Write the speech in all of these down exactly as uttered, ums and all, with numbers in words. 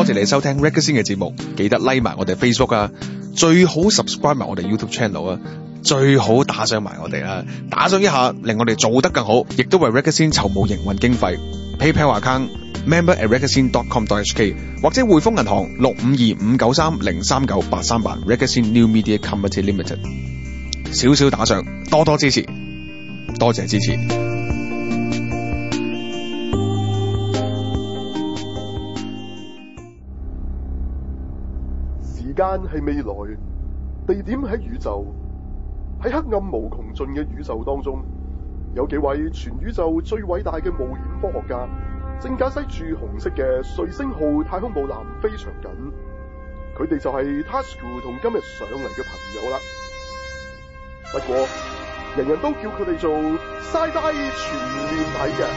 謝你收聽 Reggie 嘅節目，記得 like 埋我哋 Facebook 啊，最好 subscribe 埋我哋 YouTube channel 啊，最好打賞埋我哋啦，打賞一下令我哋做得更好，亦都為 Reggie 籌募營運經費。PayPal account member at reggie dot com dot h k 或者匯豐銀行六五二五九三零三九八三版 Reggie New Media Company Limited。少少打賞，多多支持，多謝支持。 時間係未來，地點喺宇宙，喺黑暗無窮盡嘅宇宙當中，有幾位全宇宙最偉大嘅冒險科學家，正駕駛住紅色嘅瑞星號太空母艦飛翔緊。佢哋就係 Tasuku 同今日上嚟嘅朋友啦。不過，人人都叫佢哋做 Sci-Fi 全面睇嘅。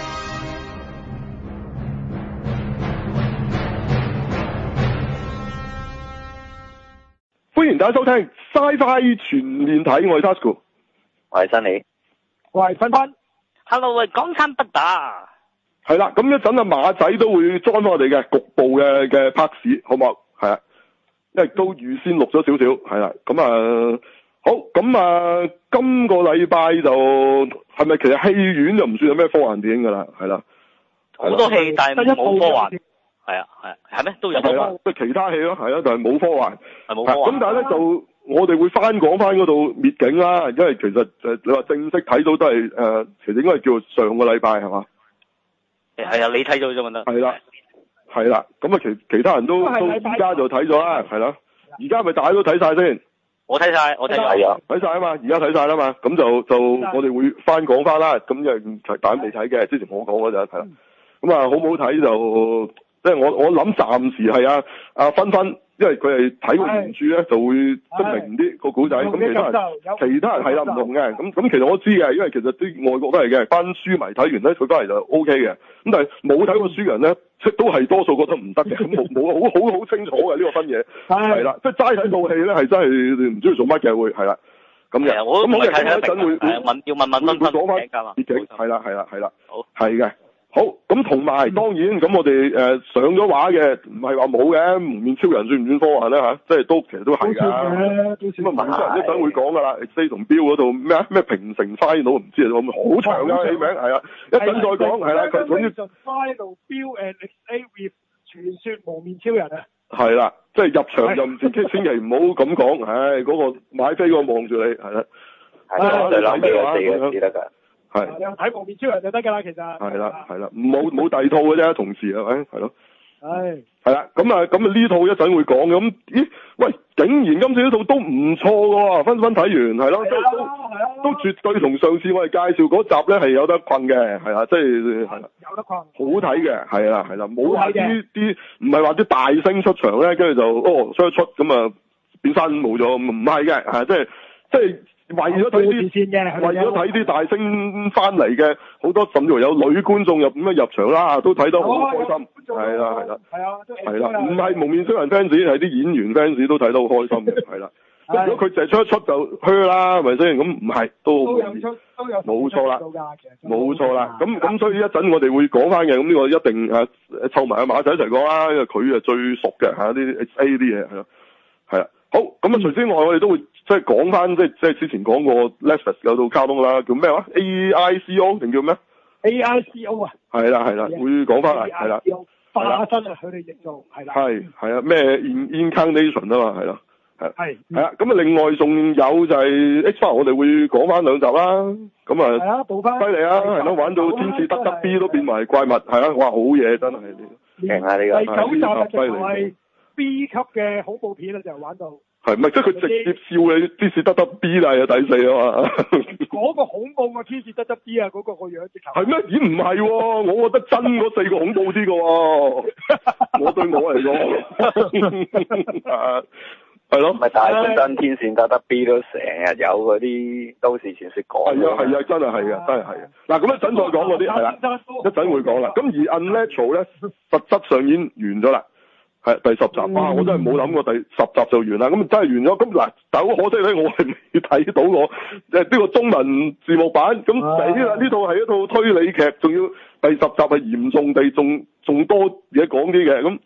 歡迎大家收聽 Sci-Fi 全面睇，我係 Tasuku， 我係新李， 我係芬芬。 Hello， 喂，港產不打。係啦，咁一陣啊馬仔都會裝翻我哋嘅局部嘅嘅拍攝，好唔好？係啊，因為都預先錄咗少少，係啦，咁啊。好咁啊！今個禮拜就係咪其實戲院就唔算有咩科幻電影噶啦，係啦， 好多戲但係冇科幻，係啊係係咩都有科幻， 即係其他戲咯，係啊，但係冇科幻， 係冇科幻。咁但係咧就我哋會翻講翻嗰度滅境啦，因為其實誒你話正式睇到都係誒、呃，其實應該係叫上個禮拜係嘛？ 係啊，你睇咗啫嘛得。係啦，係啦，咁啊其其他人都都而家就睇咗啦，係啦，而家咪大家都睇晒先。 我睇晒，我睇晒啊， 睇晒啊嘛，而家睇晒啦嘛，咁就就我哋會翻講翻啦，咁因為大家未睇嘅，之前我講嗰陣係啦，咁啊好唔好睇就即係我我諗暫時係啊阿芬芬，因為佢係睇過原著咧，就會即係明啲個古仔，咁其他人其他人係啦唔同嘅，咁咁其實我知嘅，因為其實啲外國都係嘅，班書迷睇完咧佢翻嚟就 O K 嘅，咁但係冇睇過書嘅人咧，即都係多數覺得唔得嘅，咁冇冇好好好清楚嘅呢個分嘢，係啦，即係齋睇套戲咧係真係唔知佢做乜嘅會係啦，咁嘅，咁好嘅，咁一陣會問要問問芬芬講翻畢竟係啦係啦係啦，好係嘅。好，咁同埋當然咁我哋誒、呃、上咗畫嘅，唔係話冇嘅，蒙面超人算唔算科幻咧吓？即係都其實都係㗎。咁啊，蒙面超人一陣會講㗎啦 ，X 同 Bill 嗰度咩啊咩平成 Final 唔知啊，咁好長㗎戲名係啊，一陣再講係啦。佢總之 Final Bill and X with 傳說蒙面超人啊。係啦，即係入場就唔知千祈唔好咁講，唉，嗰、那個買飛嗰個望住你係啦。 係啦，就諗幾個字記得㗎。 係， 你睇蒙面超人就得㗎啦，其實。係啦，係啦，冇冇第二套嘅啫，同時係咪？係咯。 係。 係啦，咁啊，咁啊呢套一陣會講嘅，咁咦，喂，竟然今次呢套都唔錯㗎喎，分分睇完係咯，都都都絕對同上次我哋介紹嗰集咧係有得困嘅，係啊，即係係啦。 有得困。 好睇嘅，係啦係啦，冇話啲啲唔係話啲大聲出場咧，跟住就哦出一出咁啊變身冇咗，唔係嘅，係即係即係。為咗睇啲，為咗睇啲大聲翻嚟嘅，好多甚至乎有女觀眾入咁樣入場啦，都睇得好開心。係啦係啦，係啊，係啦，唔係蒙面超人 fans，係啲演員 fans 都睇得好開心嘅，係啦。如果佢淨係出一出就噓啦，係咪先？咁唔係都都有出，都有冇錯啦，冇錯啦。咁咁所以一陣我哋會講翻嘅，咁呢個一定誒湊埋阿馬仔一齊講啦，因為佢啊最熟嘅嚇啲 X A 啲嘢係咯，係啦。好，咁啊除此之外，我哋都會即係講翻，即係即係之前講過 Netflix 有套卡通啦，叫咩話 A I C O 定叫咩 ？A I C O 啊， 係啦係啦，會講翻嚟係啦， 化身啊，佢哋譯做係啦， 係係啊咩 Incarnation 啊嘛，係咯，係係係啊，咁啊另外仲有就係 X-Files 我哋會講翻兩集啦，咁啊係啊補翻， 犀利啊，係咯，玩到天使得得 B 都變埋怪物，係啊，哇好嘢真係， 勁啊呢個， 第九集啊就係 B 級嘅恐怖片啊，就玩到。 係咪即係佢直接笑你天使得得 B 啦，第四啊嘛？ 嗰個恐怖個天使得得 B 啊，嗰、嗰個個樣直頭。係咩？咦唔係喎，我覺得真嗰四個恐怖啲嘅喎。我對我嚟講，係咯。 咪但係本身天使得得 B 都成日有嗰啲都市傳說講。 係啊係啊，真係係啊，真係係啊。嗱咁一陣再講嗰啲係啦，一陣會講啦。咁而 Unnatural 咧，實質上已經完咗啦。係第十集啊！我真係冇諗過第十集就完啦，咁真係完咗。咁嗱，但好可惜咧，我係未睇到我誒呢個中文字幕版。咁死啦！呢套係一套推理劇，仲要第十集係嚴重地仲仲多嘢講啲嘅。咁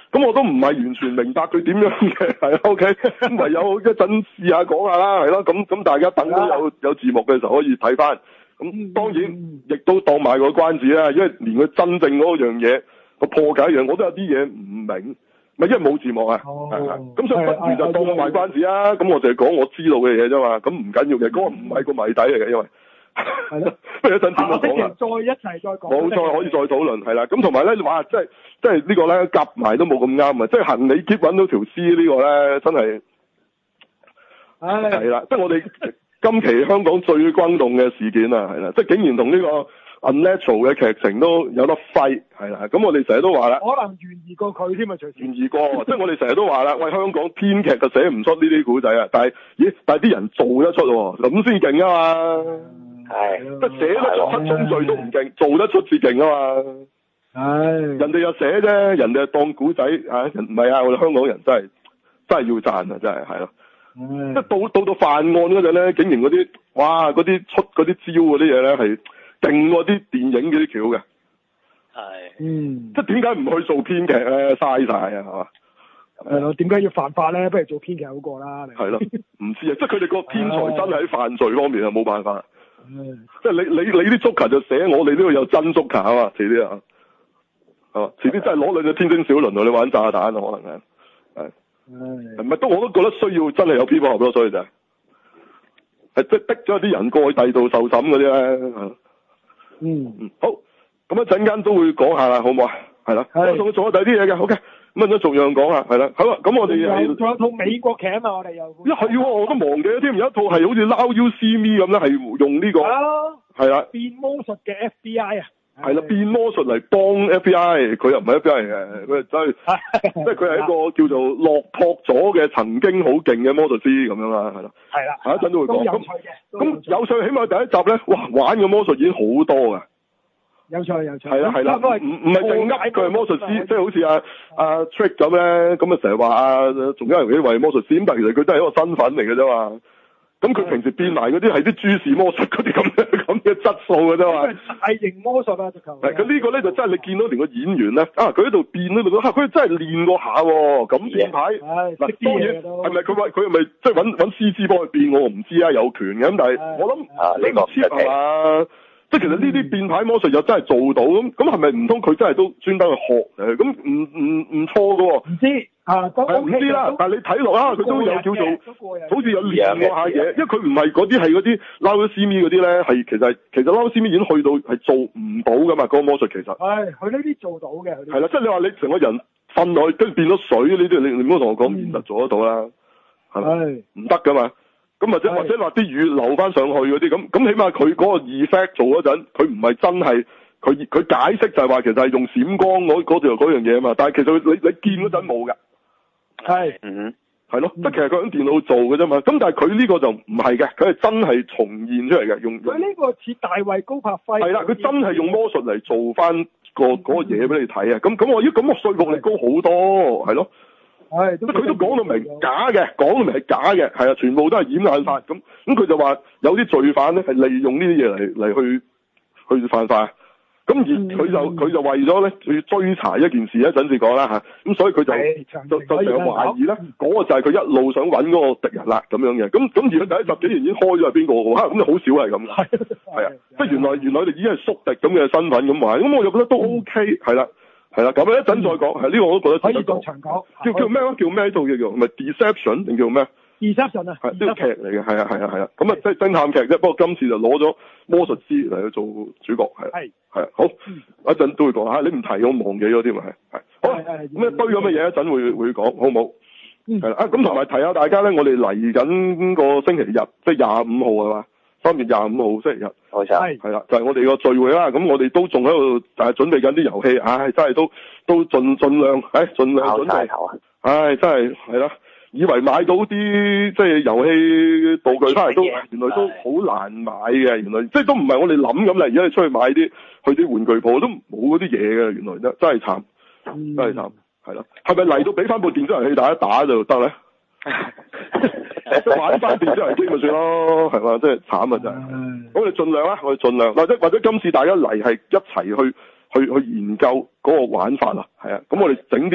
咁我都唔係完全明白佢點樣嘅，係 OK，咁唯有一陣試下講下啦，係咯，咁咁大家等到有有字幕嘅時候可以睇翻。咁當然亦都當埋個關子啦，因為連佢真正嗰樣嘢個破解樣，我都有啲嘢唔明，咪因為冇字幕啊。咁、哦、所以不如就當個賣關子啊。咁我就係講我知道嘅嘢啫嘛。咁唔緊要嘅，嗰、嗰個唔係個謎底嚟嘅，因為係咯，不如一陣點樣講啊？ 再一齊再講。 冇錯，可以再討論係啦。咁同埋咧，話即係即係呢個咧夾埋都冇咁啱啊！即係行李篋揾到條屍呢個咧，真係係啦，即係我哋。今期香港最轟動嘅事件啊，係啦，即係竟然同呢個 Unnatural 嘅劇情都有得揮，係啦，咁我哋成日都話啦， 可能懸疑過佢添啊，隨時懸疑過，即係我哋成日都話啦，喂，香港編劇就寫唔出呢啲古仔啊，但係，咦，但係啲人做得出喎，咁先勁啊嘛，係，即係寫得出七宗罪都唔勁，做得出至勁啊嘛，係，人哋又寫啫，人哋當古仔啊，人唔係啊，我哋香港人真係真係要讚啊，真係係咯。即係到到到犯案嗰陣咧，竟然嗰啲哇嗰啲出嗰啲招嗰啲嘢咧係勁過啲電影嗰啲橋嘅，係，嗯，即係點解唔去做編劇咧？嘥晒啊，係嘛？ 係咯，點解要犯法咧？不如做編劇好過啦。係咯， 唔知啊，即係佢哋個天才真係喺犯罪方面啊，冇辦法。即係你你你啲 Joker 就寫我哋呢度有真 Joker 啊嘛，遲啲啊，係嘛？遲啲真係攞兩隻天星小輪同你玩炸彈啊，可能係，係。係咪都我都覺得需要真係有蝙蝠俠咯，所以就係係即係逼咗啲人過去第二度受審嗰啲咧。嗯嗯，好，咁一陣間都會講下啦，好唔好啊？係啦，我仲仲有第二啲嘢嘅，OK，咁啊逐樣講下，係啦，好啦，咁我哋係仲有套美國劇啊嘛，我哋又一係我都忘記咗添，有一套係好似 Now You See Me 咁咧，係用呢個係啦變魔術嘅 F B I 啊。 係啦，變魔術嚟幫 F B I， 佢又唔係 F B I 嘅，佢真係即係佢係一個叫做落魄咗嘅曾經好勁嘅魔術師咁樣啦，係啦。係啦。下一陣都會講。咁有趣嘅。咁有趣，起碼第一集咧，哇，玩嘅魔術已經好多噶。有趣有趣。係啦係啦，唔唔係淨噏佢係魔術師，即係好似阿阿 Trick 咁咧，咁啊成日話啊，仲有人以為魔術師，咁但係其實佢都係一個身份嚟嘅啫嘛。咁佢平時變埋嗰啲係啲諸事魔術嗰啲咁嘅咁嘅質素嘅啫嘛，大型魔術啊直頭。係佢呢個咧就真係你見到連個演員咧啊，佢喺度變喺度，佢真係練過下喎。咁變牌嗱，當然係咪佢話佢係咪即係揾揾 C G 幫佢變？我唔知啊，有權嘅咁，但係我諗啊呢個 cheap 係嘛？即係其實呢啲變牌魔術又真係做到咁，咁係咪唔通佢真係都專登去學誒？咁唔唔唔錯㗎喎。唔知啊，係唔知啦。但係你睇落啊，佢都有叫做好似有練過下嘢，因為佢唔係嗰啲係嗰啲撈咗 C M 嗰啲咧，係其實其實撈咗 C M 已經去到係做唔到㗎嘛，嗰個魔術其實。係，佢呢啲做到嘅。係啦，即係你話你成個人瞓落去跟住變咗水呢啲，你你唔好同我講現實做得到啦，係咪？唔得㗎嘛。咁或者或者話啲雨流翻上去嗰啲咁，咁起碼佢嗰個 effect 做嗰陣，佢唔係真係佢佢解釋就係話其實係用閃光嗰嗰條嗰樣嘢啊嘛，但係其實你你見嗰陣冇㗎，係，嗯，係咯，即係其實佢喺電腦做嘅啫嘛，咁但係佢呢個就唔係嘅，佢係真係重現出嚟嘅，用佢呢個似大衛高柏輝，係啦，佢真係用魔術嚟做翻個嗰個嘢俾你睇啊，咁咁我咦咁我說服力高好多，係咯。係，佢都講到明假嘅，講到明係假嘅，係啊，全部都係掩眼法咁。咁佢就話有啲罪犯咧係利用呢啲嘢嚟嚟去去犯法。咁而佢就佢、嗯、就為咗咧去追查一件事，一陣先講啦嚇。咁所以佢就就就成日懷疑咧，嗰、嗰個就係佢一路想揾嗰個敵人啦咁樣嘅。咁咁而佢第一集竟然已經開咗係邊個喎？嚇，咁就好少係咁嘅。係啊，即係原來原來你已經係宿敵咁嘅身份咁話，咁我就覺得都 OK 係啦。係啦，咁一陣再講，係呢個我都覺得可以講長講。叫叫咩叫咩套嘢叫？唔係 Deception 定叫咩 ？Deception 啊，係呢個劇嚟嘅，係啊係啊係啊。咁啊即係偵探劇啫，不過今次就攞咗魔術師嚟去做主角，係係係好。一陣都會講下，你唔提我忘記咗添啊，係係。好，咁一堆咁嘅嘢一陣會會講，好唔好？係啦，啊咁同埋提下大家咧，我哋嚟緊個星期日，即係廿五號係嘛？三月廿五號星期日，冇錯，係係啦，就係、是、我哋個聚會啦。咁我哋都仲喺度，就係準備緊啲遊戲。唉、哎，真係都都盡盡量，唉、哎，盡量準備。唉、哎，真係係啦，以為買到啲即係遊戲道具翻嚟都，原來都好難買嘅。原來即係都唔係我哋諗咁啦。而家你出去買啲去啲玩具鋪都冇嗰啲嘢嘅。原來真真係慘，真係慘，係啦。係咪嚟到俾翻部電子遊戲打一打就得咧？即係玩翻電子遊戲機咪算咯，係嘛？即係慘啊！真係。我哋盡量啦，我哋盡量，或者或者今次大家嚟係一齊去去去研究嗰個玩法啊，係啊。咁我哋整啲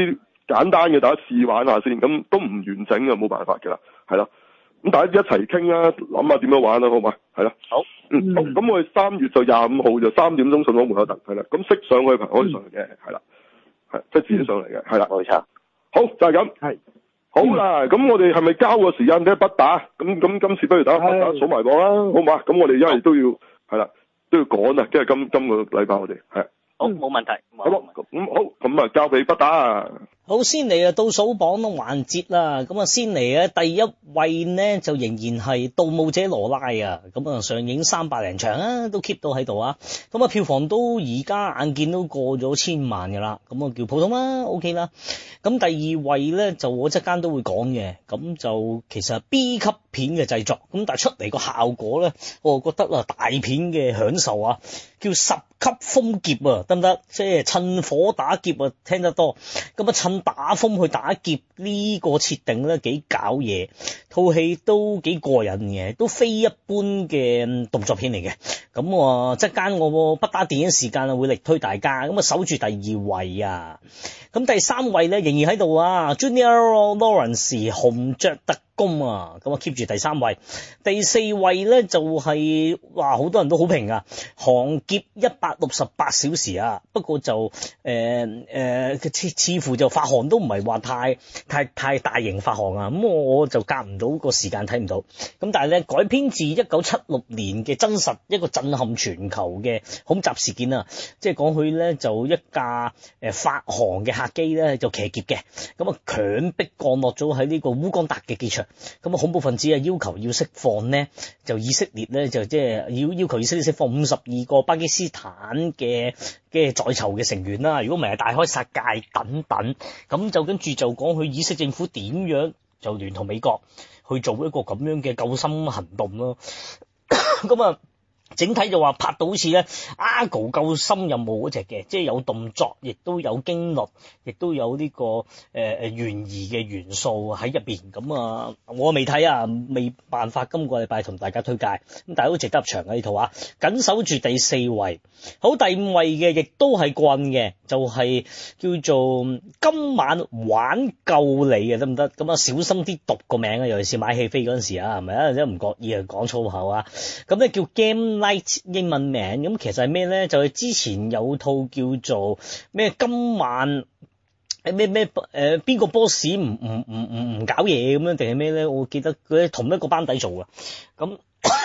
簡單嘅，大家試玩下先，咁都唔完整嘅，冇辦法㗎啦，係啦。咁大家一齊傾啦，諗下點樣玩啦，好嘛？係啦。 好。 嗯。好，咁我哋三月就廿五號就三點鐘順豐門口等，係啦。咁識上去嘅朋友可以上嚟嘅，係啦。係，即係自己上嚟嘅，係啦。 冇錯。 好，就係咁。係。好啦，咁我哋係咪交個時間俾不打？咁咁今次不如打不打數埋波啦，好嘛？咁我哋因為都要係啦，都要趕啊，即係今今個禮拜我哋係。 好，冇問題。 好，咁好，咁啊交俾不打。 好，先嚟啊倒數榜嘅環節啦，咁啊先嚟嘅第一位呢就仍然係《盜墓者羅拉》啊，咁啊上映三百零場啊，都 keep 到喺度啊，咁啊票房都而家眼見都過咗千萬噶啦，咁啊叫普通啦 ，OK 啦。咁第二位呢就我即間都會講嘅，咁就其實係 B 級片嘅製作，咁但係出嚟個效果呢，我覺得啊大片嘅享受啊，叫十級風劫啊，得唔得？即係趁火打劫啊，聽得多，咁啊趁打風去打劫呢個設定咧幾搞嘢，套戲都幾過癮嘅，都非一般嘅動作片嚟嘅。咁我即間我不打電影時間啊會力推大家，咁啊守住第二位啊。咁第三位咧仍然喺度啊 ，Junior Lawrence 紅雀特工啊，咁啊 keep 住第三位。第四位咧就係、是、哇好多人都好評啊，寒劫一百六十八小時啊，不過就誒誒似似乎就發行都唔係話太太太大型發行啊，咁我就夾唔到個時間睇唔到。咁但係咧改編自一九七六年嘅真實一個震撼全球嘅恐襲事件啊，即係講佢咧就一架誒發航嘅客機咧就騎劫嘅，咁啊強迫降落咗喺呢個烏干達嘅機場，咁啊恐怖分子啊要求要釋放呢，就以色列咧就即係要要求以色列釋放五十二個巴基斯坦嘅嘅在囚嘅成員啦，如果唔係係大開殺戒等等，咁就跟住就講佢以色列政府點樣就聯同美國去做一個咁樣嘅救心行動咯，咁啊。整體就話拍到好似咧 Argo 救心任務嗰隻嘅，即係有動作，亦都有驚慄，亦都有呢、這個誒誒懸疑嘅元素喺入邊。咁啊，我未睇啊，未辦法今個禮拜同大家推介。咁但係都值得入場嘅呢套啊，緊守住第四位。好，第五位嘅亦都係棍嘅，就係、是、叫做今晚玩救你嘅，得唔得？咁啊，小心啲讀個名啊，尤其是買戲飛嗰陣時啊，係咪啊？真唔覺意啊講粗口啊！咁咧叫 Game Night 英文名，咁其實係咩咧？就係、是、之前有套叫做咩今晚誒咩咩誒邊個 boss 唔唔唔唔唔搞嘢咁樣定係咩咧？我記得佢同一個班底做嘅，咁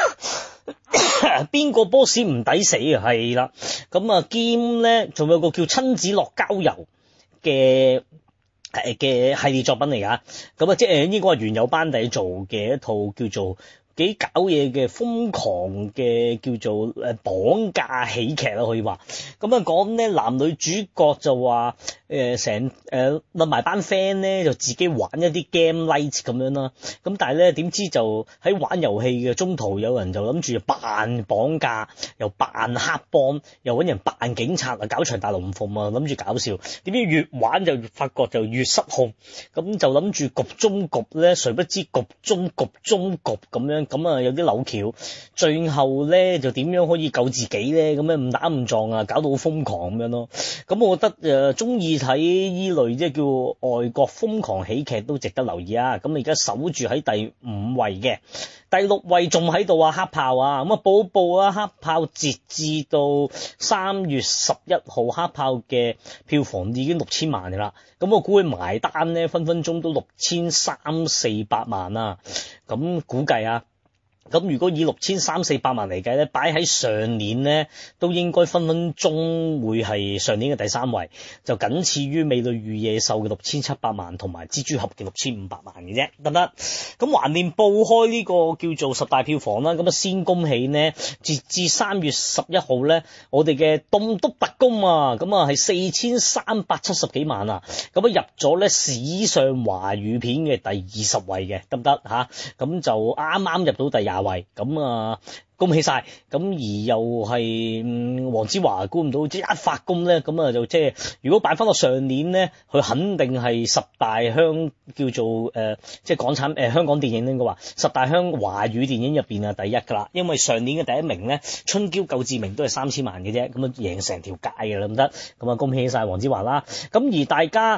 邊個 boss 唔抵死啊？係啦，咁啊兼咧仲有個叫親子樂郊遊嘅誒嘅系列作品嚟噶，咁啊即係應該係原有班底做嘅一套叫做。幾搞嘢嘅瘋狂嘅叫做誒綁架喜劇啦，可以話咁啊講咧男女主角就話誒成誒搵埋班 friend 咧就自己玩一啲 game night 咁樣啦，咁但係咧點知就喺玩遊戲嘅中途有人就諗住扮綁架，又扮黑幫，又搵人扮警察啊，搞場大龍鳳啊，諗住搞笑，點知越玩就越發覺就越失控，咁就諗住局中局咧，誰不知局中局中局咁樣。咁啊有啲扭橋，最後咧就點樣可以救自己咧？咁樣誤打誤撞啊，搞到好瘋狂咁樣咯。咁我覺得誒中意睇依類即係叫外國瘋狂喜劇都值得留意啊。咁而家守住喺第五位嘅，第六位仲喺度啊，黑豹啊。咁啊報一報啊，黑豹截至到三月十一號，黑豹嘅票房已經六千萬㗎啦。咁我估佢埋單咧，分分鐘都六千三四百萬啊。咁估計啊。咁如果以六千三四百萬嚟計咧，擺喺上年咧，都應該分分鐘會係上年嘅第三位，就僅次於《美女與野獸》嘅六千七百萬同埋《蜘蛛俠》嘅六千五百萬嘅啫，得唔得？咁橫掂報開呢個叫做十大票房啦，咁啊先恭喜呢，截至三月十一號咧，我哋嘅《棟篤特工》啊，咁啊係四千三百七十幾萬啊，咁啊入咗咧史上華語片嘅第二十位嘅，得唔得吓？咁就啱啱入到第廿位，咁啊恭喜晒，咁而又係嗯黃子華估唔到即係一發功咧，咁啊就即係如果擺翻落上年咧，佢肯定係十大香叫做誒、呃、即係港產誒、呃、香港電影應該話十大香華語電影入邊啊第一噶啦，因為上年嘅第一名咧春嬌救志明都係三千萬嘅啫，咁啊贏成條街嘅啦，唔得，咁啊恭喜晒黃子華啦，咁而大家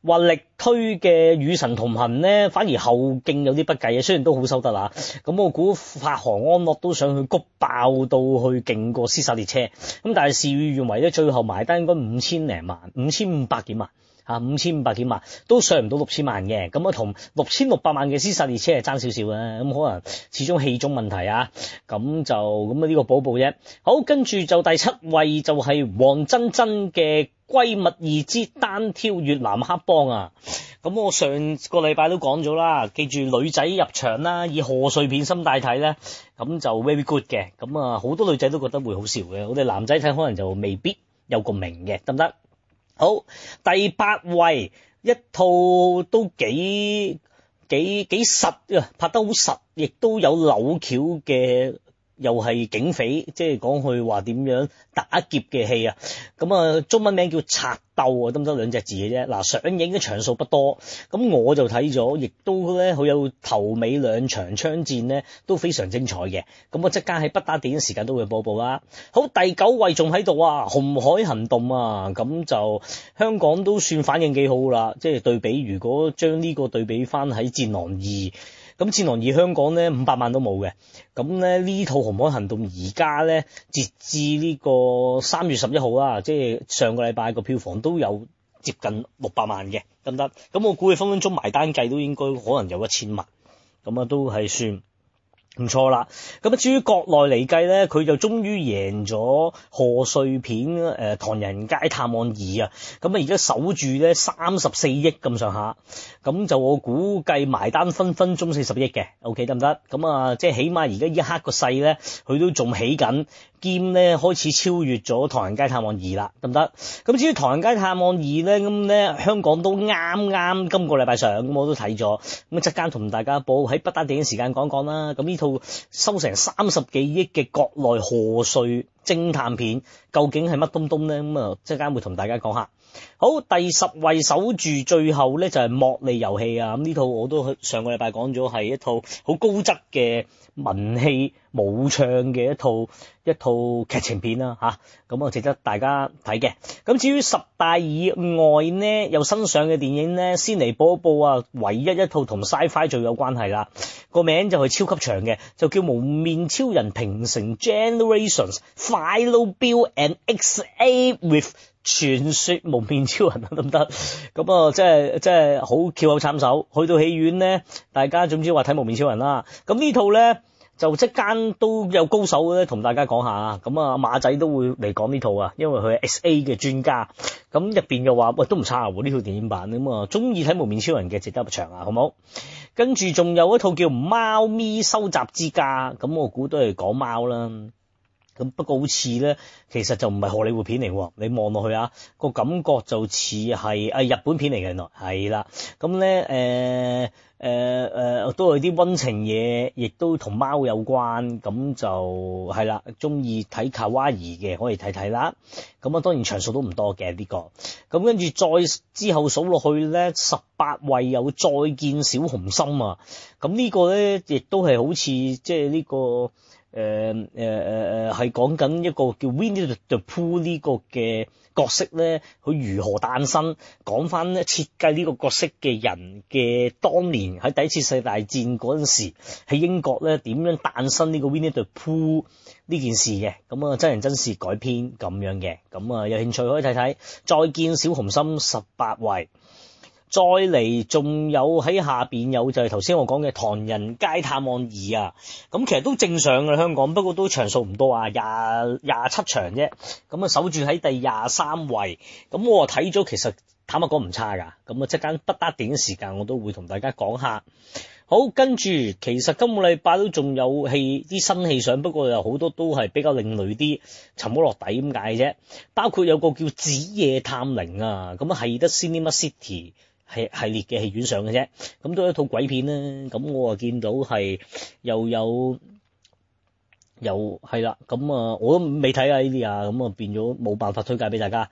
話力推嘅與神同行咧，反而後勁有啲不計嘅，雖然都好收得啦。咁我估發行安樂都想去谷爆到去勁過屍殺列車，咁但係事與願違咧，最後埋單應該五千零萬，五千五百幾萬。啊，五千五百幾萬都上唔到六千萬嘅，咁啊同六千六百萬嘅屍殺列車係爭少少啊，咁可能始終戲中問題啊，咁就咁啊呢個補補啫。好，跟住就第七位就係黃真真嘅閨蜜二之單挑越南黑幫啊，咁我上個禮拜都講咗啦，記住女仔入場啦，以賀歲片心態睇咧，咁就 very good 嘅，咁啊好多女仔都覺得會好笑嘅，我哋男仔睇可能就未必有共鳴嘅，得唔得？好，第八位一套都幾幾幾實啊，拍得好實，亦都有扭橋嘅，又係警匪，即係講佢話點樣打劫嘅戲啊。咁啊，中文名叫賊鬥啊，得唔得？兩隻字嘅啫。嗱，上映嘅場數不多，咁我就睇咗，亦都咧佢有頭尾兩場槍戰咧都非常精彩嘅。咁我即刻喺不打電影時間都會播報啦。好，第九位仲喺度啊，紅海行動啊，咁就香港都算反應幾好啦。即係對比，如果將呢個對比翻喺戰狼二，咁戰狼二香港咧五百萬都冇嘅，咁咧呢套紅海行動而家咧截至呢個三月十一號啦，即係上個禮拜個票房都有接近六百萬嘅，得唔得？咁我估佢分分鐘埋單計都應該可能有一千萬，咁啊都係算唔錯啦。咁啊至於國內嚟計咧，佢就終於贏咗賀歲片誒《唐人街探案二》啊，咁啊而家守住咧三十四億咁上下，咁就我估計埋單分分鐘四十億嘅 ，OK 得唔得？咁啊即係起碼而家一刻個勢咧，佢都仲起緊，兼咧開始超越咗《唐人街探案二》啦，得唔得？咁至於《唐人街探案二》咧，咁咧香港都啱啱今個禮拜上，咁我都睇咗，咁啊即間同大家報喺不打電影時間講講啦。咁呢套收成三十幾億嘅國內賀歲偵探片，究竟係乜東東咧？咁啊即間會同大家講下。好，第十位守住最後咧就係莫利遊戲啊！咁呢套我都上個禮拜講咗係一套好高質嘅文戲武唱嘅一套一套劇情片啦吓，咁啊值得大家睇嘅。咁至於十大以外呢，有新上嘅電影呢，先嚟報一報啊，唯一一套同 Sci-Fi 最有關係啦，個名就係超級長嘅，就叫無面超人平成 Generations Final Bill and X A with傳說無面超人啊，得唔得？咁啊，即係即係好翹口參手，去到戲院咧，大家總之話睇無面超人啦。咁呢套咧就即間都有高手咧，同大家講下啊。咁啊，馬仔都會嚟講呢套啊，因為佢係 X A 嘅專家。咁入邊又話喂都唔差喎，呢套電影版咁啊，中意睇無面超人嘅值得入場啊，好冇？跟住仲有一套叫《貓咪收集之家》，咁我估都係講貓啦。咁不過好似咧，其實就唔係荷里活片嚟喎。你望落去啊，個感覺就似係啊日本片嚟嘅，原來係啦。咁咧誒誒誒都係啲溫情嘢，亦都同貓有關。咁就係啦，中意睇卡哇伊嘅可以睇睇啦。咁啊當然場數都唔多嘅呢個。咁跟住再之後數落去咧，十八位有再見小紅心啊。咁呢個咧亦都係好似即係呢個。誒誒誒誒係講緊一個叫 Winnie the Pooh 呢個嘅角色咧，佢如何誕生，講翻咧設計呢個角色嘅人嘅當年喺第一次世界大戰嗰陣時喺英國咧點樣誕生呢個 Winnie the Pooh 呢件事嘅，咁啊真人真事改編咁樣嘅，咁啊有興趣可以睇睇。再見小紅心十八位。再嚟仲有喺下邊有就係頭先我講嘅《唐人街探案二》啊，咁其實都正常嘅香港，不過都場數唔多啊，廿廿七場啫，咁啊守住喺第廿三位，咁我睇咗其實坦白講唔差噶，咁啊即間不打電影時間我都會同大家講下。好，跟住其實今個禮拜都仲有戲啲新戲上，不過有好多都係比較另類啲，沉冇落底咁解啫。包括有個叫《子夜探靈》啊，咁啊係得 Cinema City係系列嘅戲院上嘅啫，咁都係一套鬼片啦。咁我啊見到係又有又係啦，咁啊我都未睇啊呢啲啊，咁啊變咗冇辦法推介俾大家。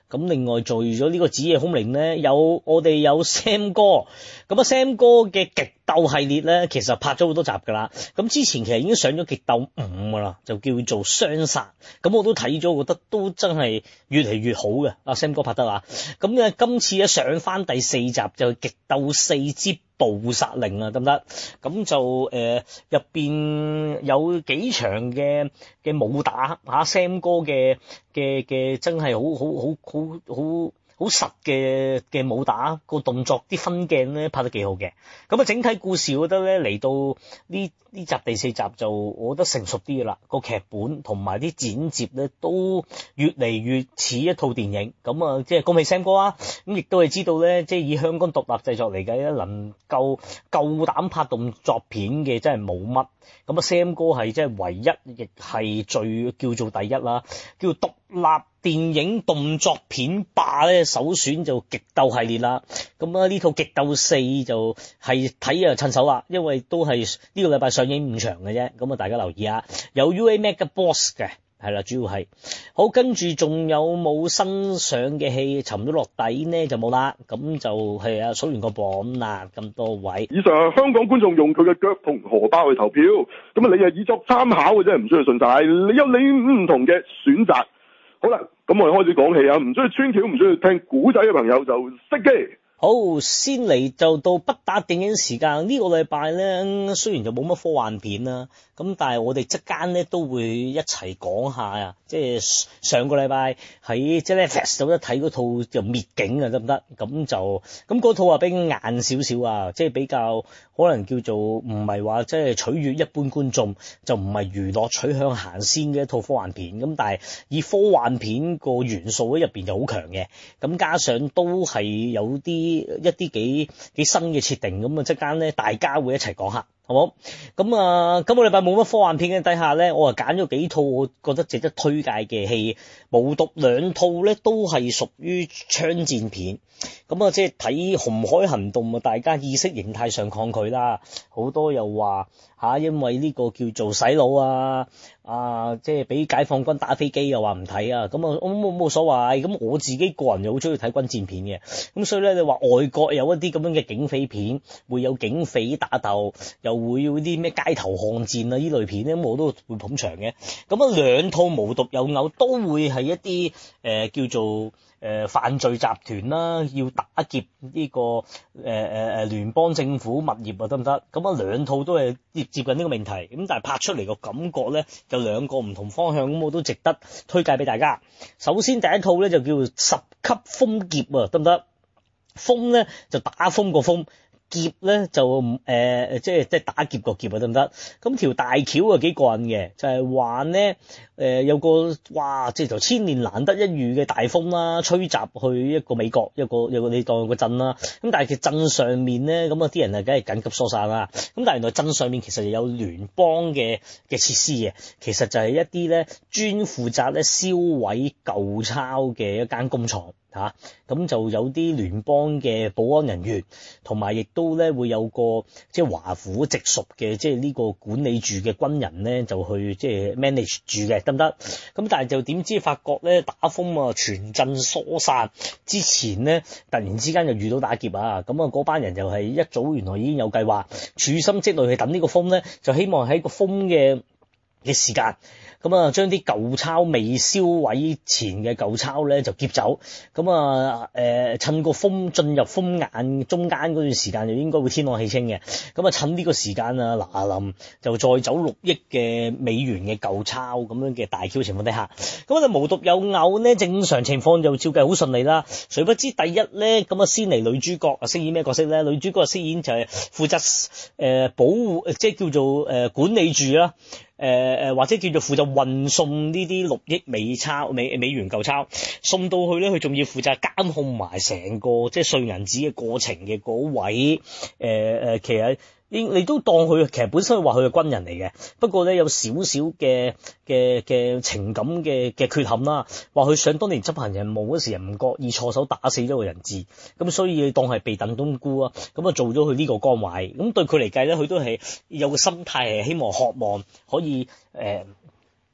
咁另外做咗呢個子夜凶鈴咧，有我哋有 Sam 哥，咁啊 Sam 哥嘅極鬥系列咧，其實拍咗好多集噶啦。咁之前其實已經上咗極鬥五噶啦，就叫做雙殺。咁我都睇咗，覺得都真係越嚟越好嘅。阿 Sam 哥拍得啊，咁咧今次咧上翻第四集就極鬥四之捕殺令啊，得唔得？咁就誒入邊有幾場嘅嘅武打嚇 Sam 哥嘅嘅嘅真係好好好好好好實嘅嘅武打，個動作啲分鏡咧拍得幾好嘅。咁啊整體故事我覺得咧嚟到呢呢集第四集就我覺得成熟啲嘅啦，個劇本同埋啲剪接咧都越嚟越似一套電影。咁啊即係恭喜 Sam 哥啊！咁亦都係知道咧，即係以香港獨立製作嚟計咧，能夠夠膽拍動作片嘅真係冇乜。咁啊 Sam 哥係即係唯一，亦係最叫做第一啦，叫獨立電影動作片霸咧，首選就極鬥系列啦。咁啊呢套極鬥四就係睇啊趁手啦，因為都係呢個禮拜上映五場嘅啫。咁啊大家留意下，有 U A Mac 嘅 Boss 嘅。係啦，主要係好，跟住仲有冇新上嘅戲沉咗落底呢？就冇啦。咁就係啊，數完個榜啦，咁多位。 以上香港觀眾用佢嘅腳同荷包去投票，咁啊你啊以作參考嘅啫，唔需要信晒。你有你唔同嘅選擇。好啦，咁我哋開始講戲啊，唔需要穿橋，唔需要聽古仔嘅朋友就熄機。 好，先嚟就到不打電影時間。呢個禮拜咧，雖然就冇乜科幻片啦，咁但係我哋即間咧都會一齊講下啊。即係上個禮拜喺即係 Netflix 度一睇嗰套就滅警啊，得唔得？咁就咁嗰套啊比較硬少少啊，即係比較可能叫做唔係話即係取悅一般觀眾，就唔係娛樂取向行先嘅一套科幻片。咁但係以科幻片個元素喺入邊就好強嘅，咁加上都係有啲一啲幾幾新嘅設定，咁啊即間咧大家會一齊講下。好冇？咁啊，今個禮拜冇乜科幻片嘅底下咧，我啊揀咗幾套我覺得值得推介嘅戲，無獨兩套咧都係屬於槍戰片。咁啊，即係睇紅海行動啊，大家意識形態上抗拒啦，好多又話吓，因為呢個叫做洗腦啊，啊，即係俾解放軍打飛機又話唔睇啊，咁啊，我冇冇所謂。咁我自己個人又好中意睇軍戰片嘅，咁所以咧，你話外國有一啲咁樣嘅警匪片，會有警匪打鬥，又會有啲咩街頭巷戰啊呢類片咧，咁我都會捧場嘅。咁啊，兩套無獨有偶都會係一啲誒、呃、叫做誒、呃、犯罪集團啦，要打劫呢、這個誒誒誒聯邦政府物業啊，得唔得？咁啊，兩套都係接接近呢個命題，咁但係拍出嚟個感覺咧，就兩個唔同方向，咁我都值得推介俾大家。首先第一套咧就叫十級風劫啊，得唔得？風咧就打風個風。劫咧就誒、呃、即係即係打劫個劫啊，得唔得？咁條大橋啊幾過癮嘅，就係話咧誒有個哇即係就千年難得一遇嘅大風啦，吹襲去一個美國一個有個你當個鎮啦。咁但係其實鎮上面咧咁啊啲人啊梗係緊急疏散啦。咁但係原來鎮上面其實有聯邦嘅嘅設施嘅，其實就係一啲咧專負責咧銷毀舊鈔嘅一間工廠。吓，咁、啊、就有啲聯邦嘅保安人員，同埋亦都咧會有個即係華府直屬嘅即係呢個管理住嘅軍人咧，就去即係 manage 住嘅，得唔得？咁但係就點知發覺咧打風啊，全鎮疏散之前咧，突然之間就遇到打劫啊！咁啊嗰班人就係一早原來已經有計劃，處心積慮去等呢個風咧，就希望喺個風嘅嘅時間。咁啊，將啲舊鈔未銷毀前嘅舊鈔咧就劫走。咁啊，誒、呃，趁個風進入風眼中間嗰段時間，就應該會天朗氣清嘅。咁啊，趁呢個時間啊，嗱臨就再走六億嘅美元嘅舊鈔咁樣嘅大橋情況底下，咁啊，無獨有偶呢，正常情況就照計好順利啦。誰不知第一咧，咁啊，先嚟女主角啊，飾演咩角色咧？女主角飾演就係負責誒、呃、保護，即係叫做誒、呃、管理住啦。誒誒、呃、或者叫做負責運送呢啲六億美鈔美美元舊鈔送到去咧，佢仲要負責監控埋成個即係碎銀紙嘅過程嘅嗰位誒誒、呃，其實應你都當佢其實本身話佢係軍人嚟嘅，不過咧有少少嘅嘅嘅情感嘅嘅缺陷啦，話佢想當年執行任務嗰時唔覺意錯手打死咗個人質，咁所以當係被燉冬菇啊，咁啊做咗佢呢個崗位，咁對佢嚟計咧，佢都係有個心態係希望渴望可以誒。呃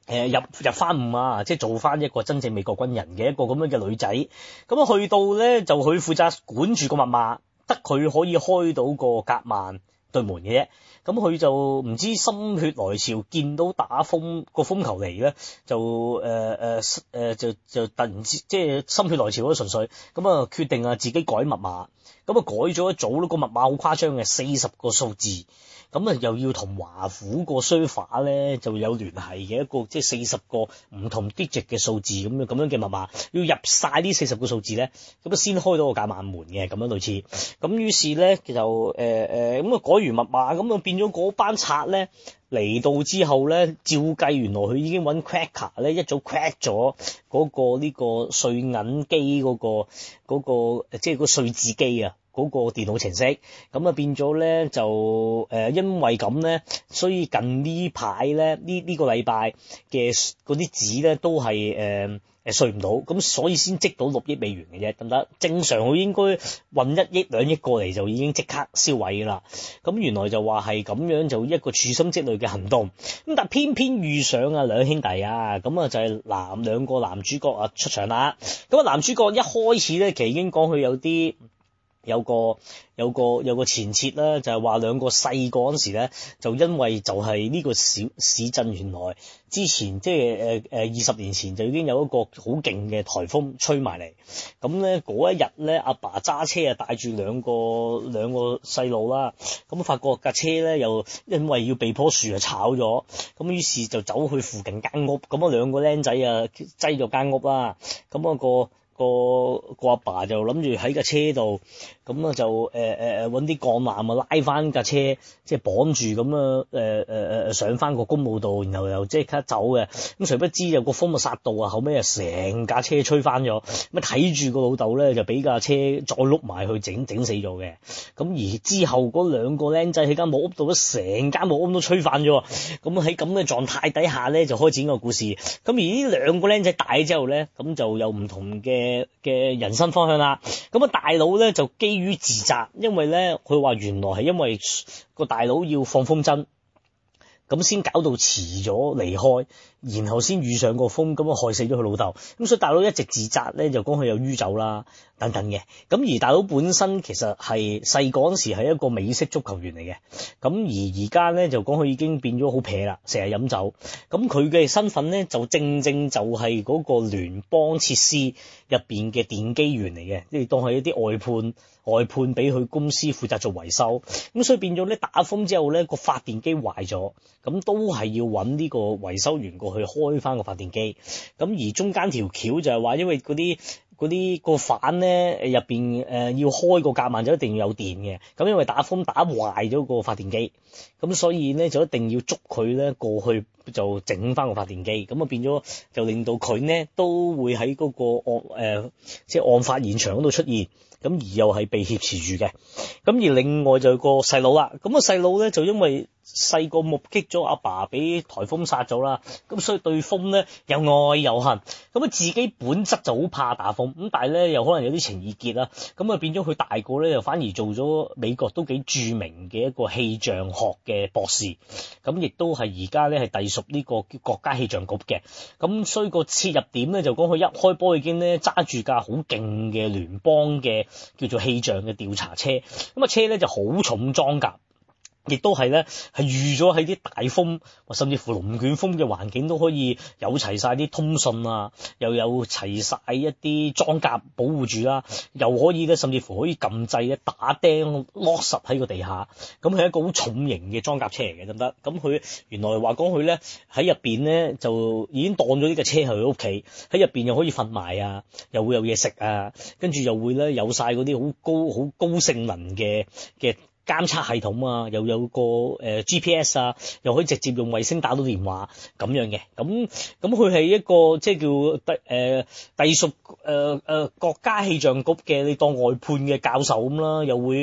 誒入入翻伍啊，即係做翻一個真正美國軍人嘅一個咁樣嘅女仔，咁啊去到咧就佢負責管住個密碼，得佢可以開到個夾萬對門嘅啫。咁佢就唔知心血來潮，見到打風個風球嚟咧，就誒誒誒就就突然之即係心血來潮咯，純粹咁啊決定啊自己改密碼，咁啊改咗一組咯，個密碼好誇張嘅，四十個數字。咁啊，又要同華府個 server 咧就有聯繫嘅一個，即係四十個唔同 digit 嘅數字咁樣咁樣嘅密碼，要入晒呢四十個數字咧，咁啊先開到個夾萬門嘅咁樣類似。咁於是咧就誒誒咁啊改完密碼，咁啊變咗嗰班賊咧嚟到之後咧，照計原來佢已經揾 cracker 咧一早 crack 咗嗰個呢個稅銀機嗰個嗰個即係個稅字機啊。嗰個電腦程式，咁啊變咗咧就誒、呃，因為咁咧，所以近呢排咧呢呢、呢個禮拜嘅嗰啲紙咧都係誒誒稅唔到，咁所以先積到六億美元嘅啫，得唔得？正常佢應該運一億兩億過嚟就已經即刻銷毀㗎啦。咁原來就話係咁樣就一個處心積慮嘅行動，咁但偏偏遇上啊兩兄弟啊，咁啊就係男兩個男主角啊出場啦。咁啊男主角一開始咧其實已經講佢有啲。有個有個有個前設啦，就係話兩個細個嗰時咧，就因為就係呢個小市鎮原來之前即係誒誒二十年前就已經有一個好勁嘅颱風吹埋嚟，咁咧嗰一日咧阿爸揸車啊帶住兩個兩個細路啦，咁發覺架車咧又因為要被棵樹啊炒咗，咁於是就走去附近間屋，咁啊兩個僆仔啊擠咗間屋啦，咁、那、啊個。個個阿爸就諗住喺架車度，咁啊就誒誒誒揾啲鋼纜啊拉翻架車，即係綁住咁啊誒誒誒上翻個公路度，然後又即刻走嘅。咁誰不知有個風啊殺到啊，後尾啊成架車吹翻咗。咁啊睇住個老豆咧就俾架車再碌埋去整整死咗嘅。咁而之後嗰兩個僆仔喺間木屋度咧，成間木屋都吹翻咗。咁喺咁嘅狀態底下咧就開展個故事。咁而呢兩個僆仔大之後咧，咁就有唔同嘅。嘅嘅人生方向啦，咁啊大佬咧就基於自責，因為咧佢話原來係因為個大佬要放風箏，咁先搞到遲咗離開，然後先遇上個風，咁啊害死咗佢老豆，咁所以大佬一直自責咧，就講佢有酗酒啦等等嘅，咁而大佬本身其實係細個嗰時係一個美式足球員嚟嘅，咁而而家咧就講佢已經變咗好撇啦，成日飲酒，咁佢嘅身份咧就正正就係嗰個聯邦設施入邊嘅電機員嚟嘅，即係當係一啲外判外判俾佢公司負責做維修，咁所以變咗咧打風之後咧個發電機壞咗，咁都係要揾呢個維修員過去開翻個發電機，咁而中間條橋就係話因為嗰啲嗰啲個反咧入邊誒要開個夾萬就一定要有電嘅，咁因為打風打壞咗個發電機，咁所以咧就一定要捉佢咧過去就整翻個發電機，咁啊變咗就令到佢呢都會喺嗰個案誒、呃、即係案發現場嗰度出現。咁而又係被挾持住嘅，咁而另外就個細佬啦，咁個細佬咧就因為細個目擊咗阿爸俾颱風殺咗啦，咁所以對風咧又愛又恨，咁啊自己本質就好怕打風，咁但係咧又可能有啲情意結啦，咁啊變咗佢大個咧又反而做咗美國都幾著名嘅一個氣象學嘅博士，咁亦都係而家咧係隸屬呢個國家氣象局嘅，咁所以個切入點咧就講佢一開波已經咧揸住架好勁嘅聯邦嘅叫做氣象嘅調查車，咁啊車咧就好重裝甲，亦都係咧係預咗喺啲大風或甚至乎龍捲風嘅環境都可以有齊晒啲通訊啊，又有齊晒一啲裝甲保護住啦，又可以咧甚至乎可以撳掣咧打釘 lock 實喺個地下，咁係一個好重型嘅裝甲車嚟嘅，得唔得？咁佢原來話講佢咧喺入邊咧就已經當咗呢架車係佢屋企，喺入邊又可以瞓埋啊，又會有嘢食啊，跟住又會咧有晒嗰啲好高好高性能嘅嘅監測系統啊，又有個誒、呃、G P S 啊，又可以直接用衛星打到電話咁樣嘅，咁咁佢係一個即係叫隸誒隸屬誒誒國家氣象局嘅，你當外判嘅教授咁啦，又會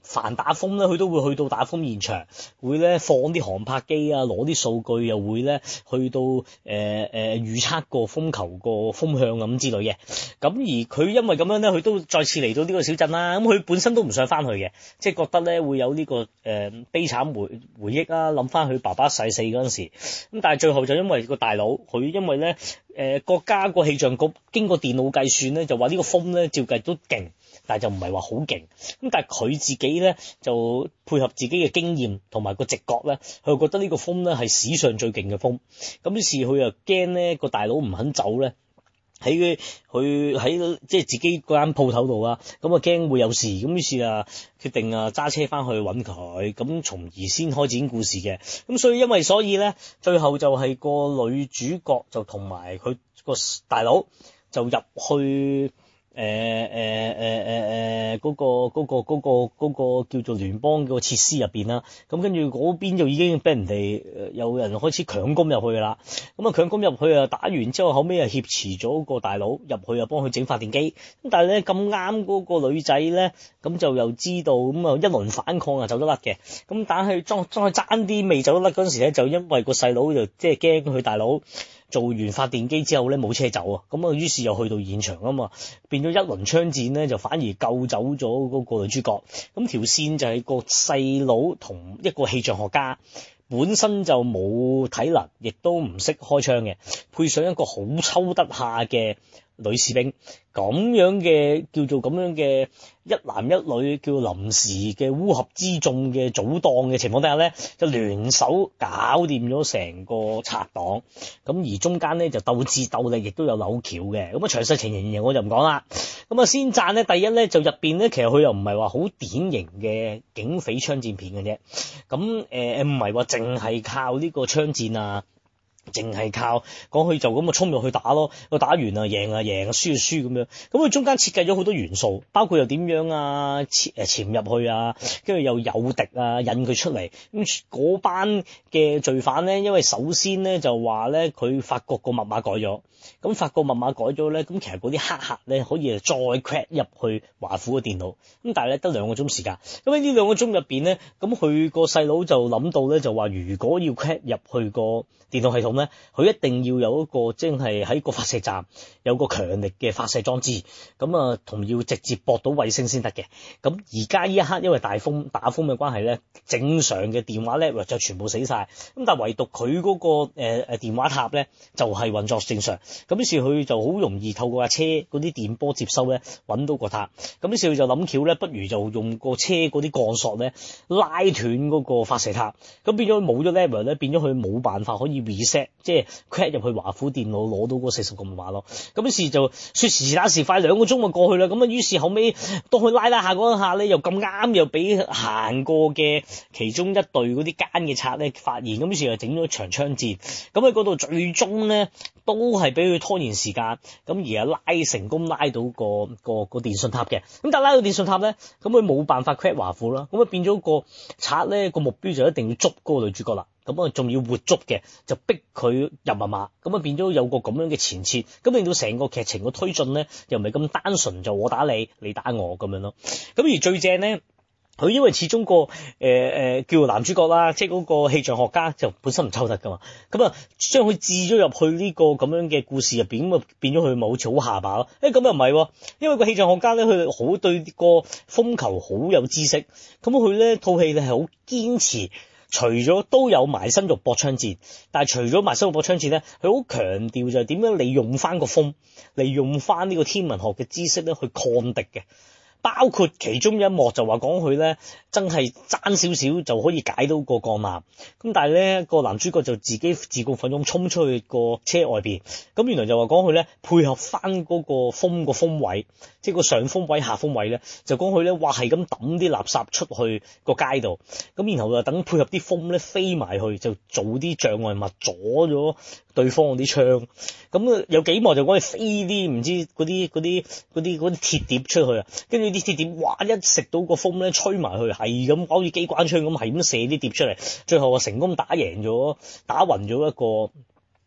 凡打風咧，佢都會去到打風現場，會咧放啲航拍機啊，攞啲數據，又會咧去到誒誒、呃呃、預測個風球個風向咁之類嘅。咁而佢因為咁樣咧，佢都再次嚟到呢個小鎮啦。咁佢本身都唔想翻去嘅，即係覺得咧會有呢、這個誒、呃、悲慘回回憶啦，諗翻佢爸爸逝世嗰陣時。咁但係最後就因為個大佬，佢因為咧誒、呃、國家個氣象局經過電腦計算咧，就話呢個風咧照計都勁。但係就唔係話好勁，咁但係佢自己咧就配合自己嘅經驗同埋個直覺咧，佢覺得呢個風咧係史上最勁嘅風，咁於是佢又驚咧個大佬唔肯走咧，喺佢佢喺即係自己嗰間鋪頭度啊，咁啊驚會有事，咁於是啊決定啊揸車翻去揾佢，咁從而先開展故事嘅，咁所以因為所以咧最後就係個女主角就同埋佢個大佬就入去。誒誒誒誒誒嗰個嗰個嗰個嗰個叫做聯邦個設施入邊啦，咁跟住嗰邊就已經俾人哋有人開始強攻入去啦，咁啊強攻入去啊打完之後，後尾啊挾持咗個大佬入去啊幫佢整發電機，咁但係咧咁啱嗰個女仔咧，咁就又知道咁啊一輪反抗啊走得甩嘅，咁但係裝裝佢爭啲未走得甩嗰陣時咧，就因為個細佬就即係驚佢大佬。做完發電機之後咧冇車走啊，咁啊於是又去到現場啊嘛，變咗一輪槍戰咧就反而救走咗嗰個女主角，咁條線就係個細佬同一個氣象學家，本身就冇體能，亦都唔識開槍嘅，配上一個好抽得下嘅女士兵，咁樣嘅叫做咁樣嘅一男一女叫臨時嘅烏合之眾嘅組檔嘅情況底下咧，就聯手搞掂咗成個拆檔，咁而中間咧就鬥智鬥力，亦都有扭橋嘅，咁啊詳細情形我就唔講啦。咁啊先讚咧，第一咧就入邊咧其實佢又唔係話好典型嘅警匪槍戰片嘅啫，咁誒唔係話淨係靠呢個槍戰啊。淨係靠講佢就咁啊衝入去打咯，個打完啊贏啊贏啊輸啊輸咁樣，咁佢中間設計咗好多元素，包括又點樣啊潛誒潛入去啊，跟住又有敵啊引佢出嚟，咁嗰班嘅罪犯咧，因為首先咧就話咧佢發覺個密碼改咗，咁發覺密碼改咗咧，咁其實嗰啲黑客咧可以再 crack 入去華府嘅電腦，咁但係咧得兩個鐘時間，咁喺呢兩個鐘入邊咧，咁佢個細佬就諗到咧就話如果要 crack 入去個電腦系統咧，佢一定要有一個即係喺個發射站有個強力嘅發射裝置，咁啊同要直接駁到衛星先得嘅。咁而家呢一刻因為大風打風嘅關係咧，正常嘅電話咧就全部死晒，咁但係唯獨佢嗰個誒誒電話塔咧就係運作正常，咁於是佢就好容易透過架車嗰啲電波接收咧揾到個塔，咁於是佢就諗橋咧，不如就用個車嗰啲鋼索咧拉斷嗰個發射塔，咁變咗冇咗 lever 咧，變咗佢冇辦法可以 reset， 即係 crack 入去華府電腦攞到嗰四十個密碼咯。咁於是就說時打時快，兩個鐘就過去啦。咁啊，於是後尾當佢拉拉下嗰一下咧，又咁啱又俾行過嘅其中一隊嗰啲奸嘅賊咧發現，咁於是就整咗場槍戰。咁喺嗰度最終咧都係俾佢拖延時間，咁而係拉成功拉到個個個電信塔嘅。咁但係拉到電信塔咧，咁佢冇辦法 crack 華府啦。咁啊變咗個賊咧個目標就一定要捉嗰個女主角啦。咁啊，仲要活捉嘅，就逼佢入密碼，咁啊變咗有個咁樣嘅前設，咁令到成個劇情嘅推進咧，又唔係咁單純就我打你，你打我咁樣咯。咁而最正咧，佢因為始終個誒誒叫男主角啦，即係嗰個氣象學家就本身唔抽得噶嘛，咁啊將佢置咗入去呢個咁樣嘅故事入邊，咁啊變咗佢咪好似好下巴咯？誒咁又唔係，因為個氣象學家咧，佢好對個風球好有知識，咁佢咧套戲咧係好堅持。除咗都有埋身肉搏槍戰，但係除咗埋身肉搏槍戰咧，佢好強調就係點樣利用翻個風，利用翻呢個天文學嘅知識咧去抗敵嘅。包括其中一幕就話講佢咧真係爭少少就可以解到個鋼纜，咁但係咧個男主角就自己自告奮勇衝出去個車外邊，咁原來就話講佢咧配合翻嗰個風個風位，即係個上風位下風位咧，就講佢咧話係咁抌啲垃圾出去個街度，咁然後就等配合啲風咧飛埋去，就做啲障礙物阻咗對方嗰啲槍，咁有幾幕就講佢飛啲唔知嗰啲嗰啲嗰啲嗰啲鐵碟出去啊，跟住啲鐵碟哇一食到個風咧吹埋去，係咁好似機關槍咁係咁射啲碟出嚟，最後啊成功打贏咗打暈咗一個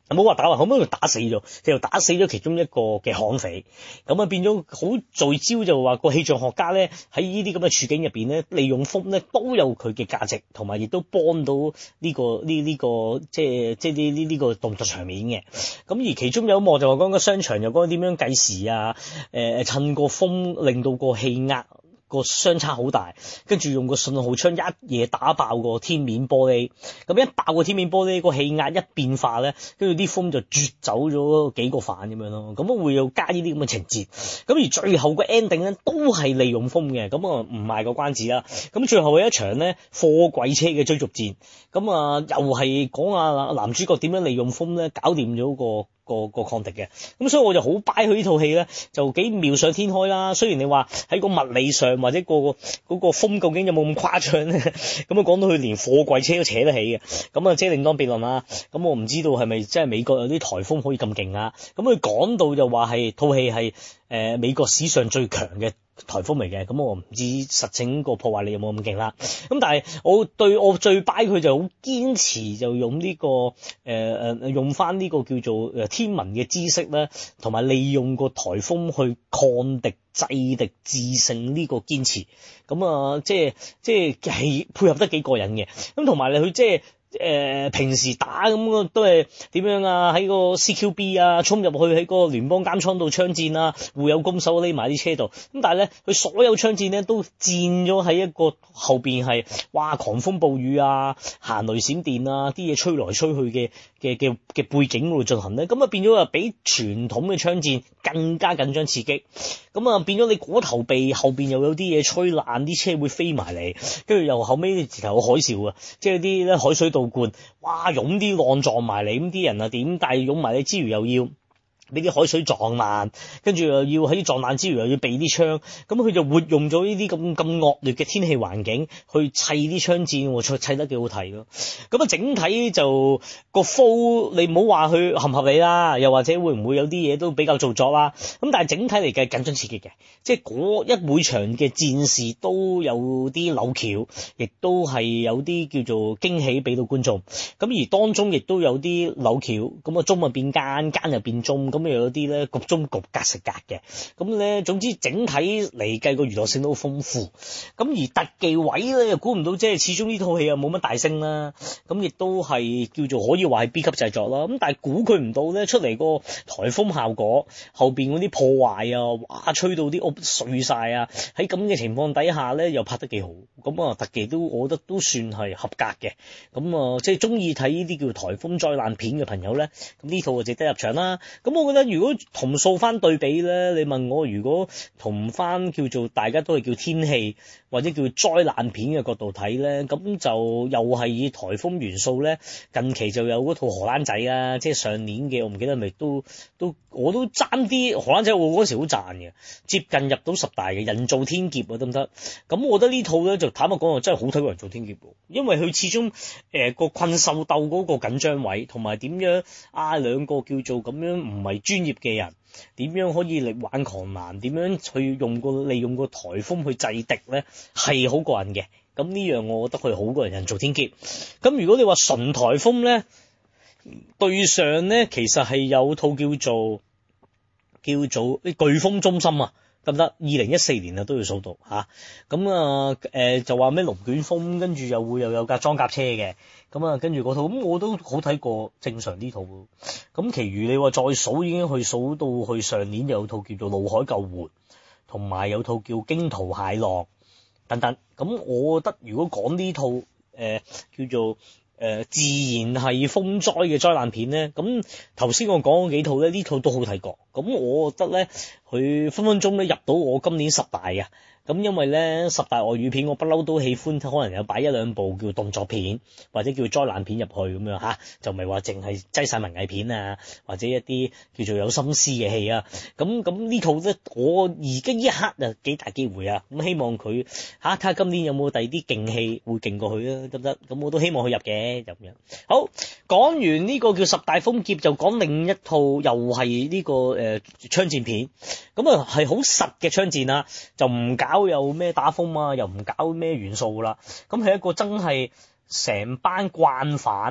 冇話打壞，後尾佢打死咗，就打死咗其中一個嘅悍匪，咁啊變咗好聚焦就話個氣象學家咧喺呢啲咁嘅處境入邊咧，利用風咧都有佢嘅價值，同埋亦都幫到呢、呢個呢呢、呢個即係即係呢呢呢個動作場面嘅。咁而其中有一幕就話講個商場又講點樣計時啊，誒、呃、趁個風令到個氣壓個相差好大，跟住用個信號槍一嘢打爆個天面玻璃，咁一爆個天面玻璃，個氣壓一變化咧，跟住啲風就啜走咗幾個犯咁樣咯，咁會有加呢啲咁嘅情節，咁而最後個 ending 咧都係利用風嘅，咁啊唔賣個關子啦，咁最後嘅一場咧貨櫃車嘅追逐戰，咁啊又係講啊男主角點樣利用風咧搞掂咗個個個抗敵嘅，咁所以我就好 buy 佢呢套戲咧，就幾妙想天開啦。雖然你話喺個物理上或者個嗰個風究竟有冇咁誇張咧，咁啊講到佢連貨櫃車都扯得起嘅，咁啊即係另當別論啦。咁我唔知道係咪即係美國有啲颱風可以咁勁啊？咁佢講到就話係套戲係誒美國史上最強嘅颱風嚟嘅，咁我唔知實情個破壞力有冇咁勁啦。咁但係我對我最 buy 佢就好堅持就用呢、這個誒誒、呃、用翻呢個叫做誒天文嘅知識咧，同埋利用個颱風去抗敵制敵制勝呢個堅持。咁啊，即係即係係配合得幾過癮嘅。咁同埋你佢即係。誒、呃、平時打咁都係點樣啊？喺個 C Q B 啊，衝入去喺個聯邦監倉度槍戰啊，互有攻守匿埋啲車度。咁但係咧，佢所有槍戰咧都戰咗喺一個後邊係哇狂風暴雨啊、行雷閃電啊，啲嘢吹來吹去嘅嘅嘅嘅背景度進行咧，咁啊變咗啊比傳統嘅槍戰更加緊張刺激。咁啊變咗你嗰頭避後邊又有啲嘢吹爛，啲車會飛埋嚟，跟住又後尾直頭有海嘯啊，即係啲咧海水倒灌，哇湧啲浪撞埋嚟，咁啲人啊點？但係湧埋你之餘又要俾啲海水撞爛，跟住又要喺啲撞爛之餘又要避啲槍，咁佢就活用咗呢啲咁咁惡劣嘅天氣環境去砌啲槍戰，砌砌得幾好睇咯。咁啊整體就個 flow 你唔好話佢合唔合理啦，又或者會唔會有啲嘢都比較做作啦。咁但係整體嚟計緊張刺激嘅，即係嗰一每場嘅戰事都有啲扭橋，亦都係有啲叫做驚喜俾到觀眾。咁而當中亦都有啲扭橋，咁啊中啊變奸，奸又變中。咁又有啲咧局中局隔食隔嘅，咁咧總之整體嚟計個娛樂性都好豐富。咁而特技位咧又估唔到，即係始終呢套戲又冇乜大聲啦，咁亦都係叫做可以話係 B 級製作啦。咁但係估佢唔到咧出嚟個颱風效果，後邊嗰啲破壞啊，哇吹到啲屋碎晒啊，喺咁嘅情況底下咧又拍得幾好。咁啊特技都我覺得都算係合格嘅。咁啊即係中意睇呢啲叫颱風災難片嘅朋友咧，咁呢套就值得入場啦。咁我覺得如果同數翻對比咧，你問我如果同翻叫做大家都係叫天氣或者叫災難片嘅角度睇咧，咁就又係以颱風元素咧，近期就有嗰套荷蘭仔啊，即係上年嘅我唔記得係咪都都我都爭啲荷蘭仔，我嗰時好讚嘅，接近入到十大嘅人造天劫啊，得唔得？咁我覺得呢套咧就坦白講真係好睇過人造天劫，因為佢始終誒個困獸鬥嗰個緊張位，同埋點樣啊兩個叫做咁樣唔係專業嘅人點樣可以力挽狂瀾，點樣去用個利用個颱風去制敵咧，係好過癮嘅。咁呢樣我覺得佢好過人造天劫。咁如果你話純颱風咧，對上咧其實係有套叫做叫做啲颶風中心啊，得唔得？二零一四年啊都要數到吓。咁啊誒、呃、就話咩龍捲風，跟住又會又有架裝甲車嘅。咁啊，跟住嗰套咁我都好睇過正常呢套。咁其餘你話再數已經去數到去上年有套叫做《怒海救援》，同埋有套叫《驚濤駭浪》等等。咁我覺得如果講呢套誒、呃、叫做誒、呃、自然係風災嘅災難片咧，咁頭先我講嗰幾套咧，呢套都好睇過。咁我覺得咧，佢分分鐘咧入到我今年十大嘅。咁因為咧十大外語片我不嬲都喜歡，可能有擺一兩部叫動作片或者叫災難片入去咁樣吓，就唔係話淨係擠晒文藝片啊，或者一啲叫做有心思嘅戲啊。咁咁呢套咧，我而家一刻啊幾大機會啊，咁希望佢吓睇下今年有冇第二啲勁戲會勁過佢啊，得唔得？咁我都希望佢入嘅咁樣。好，講完呢個叫十大風劫，就講另一套又係呢、這個誒、呃、槍戰片。咁啊係好實嘅槍戰啦，就唔搞有咩打風啊，又唔搞咩元素啦。咁係一個真係成班慣犯，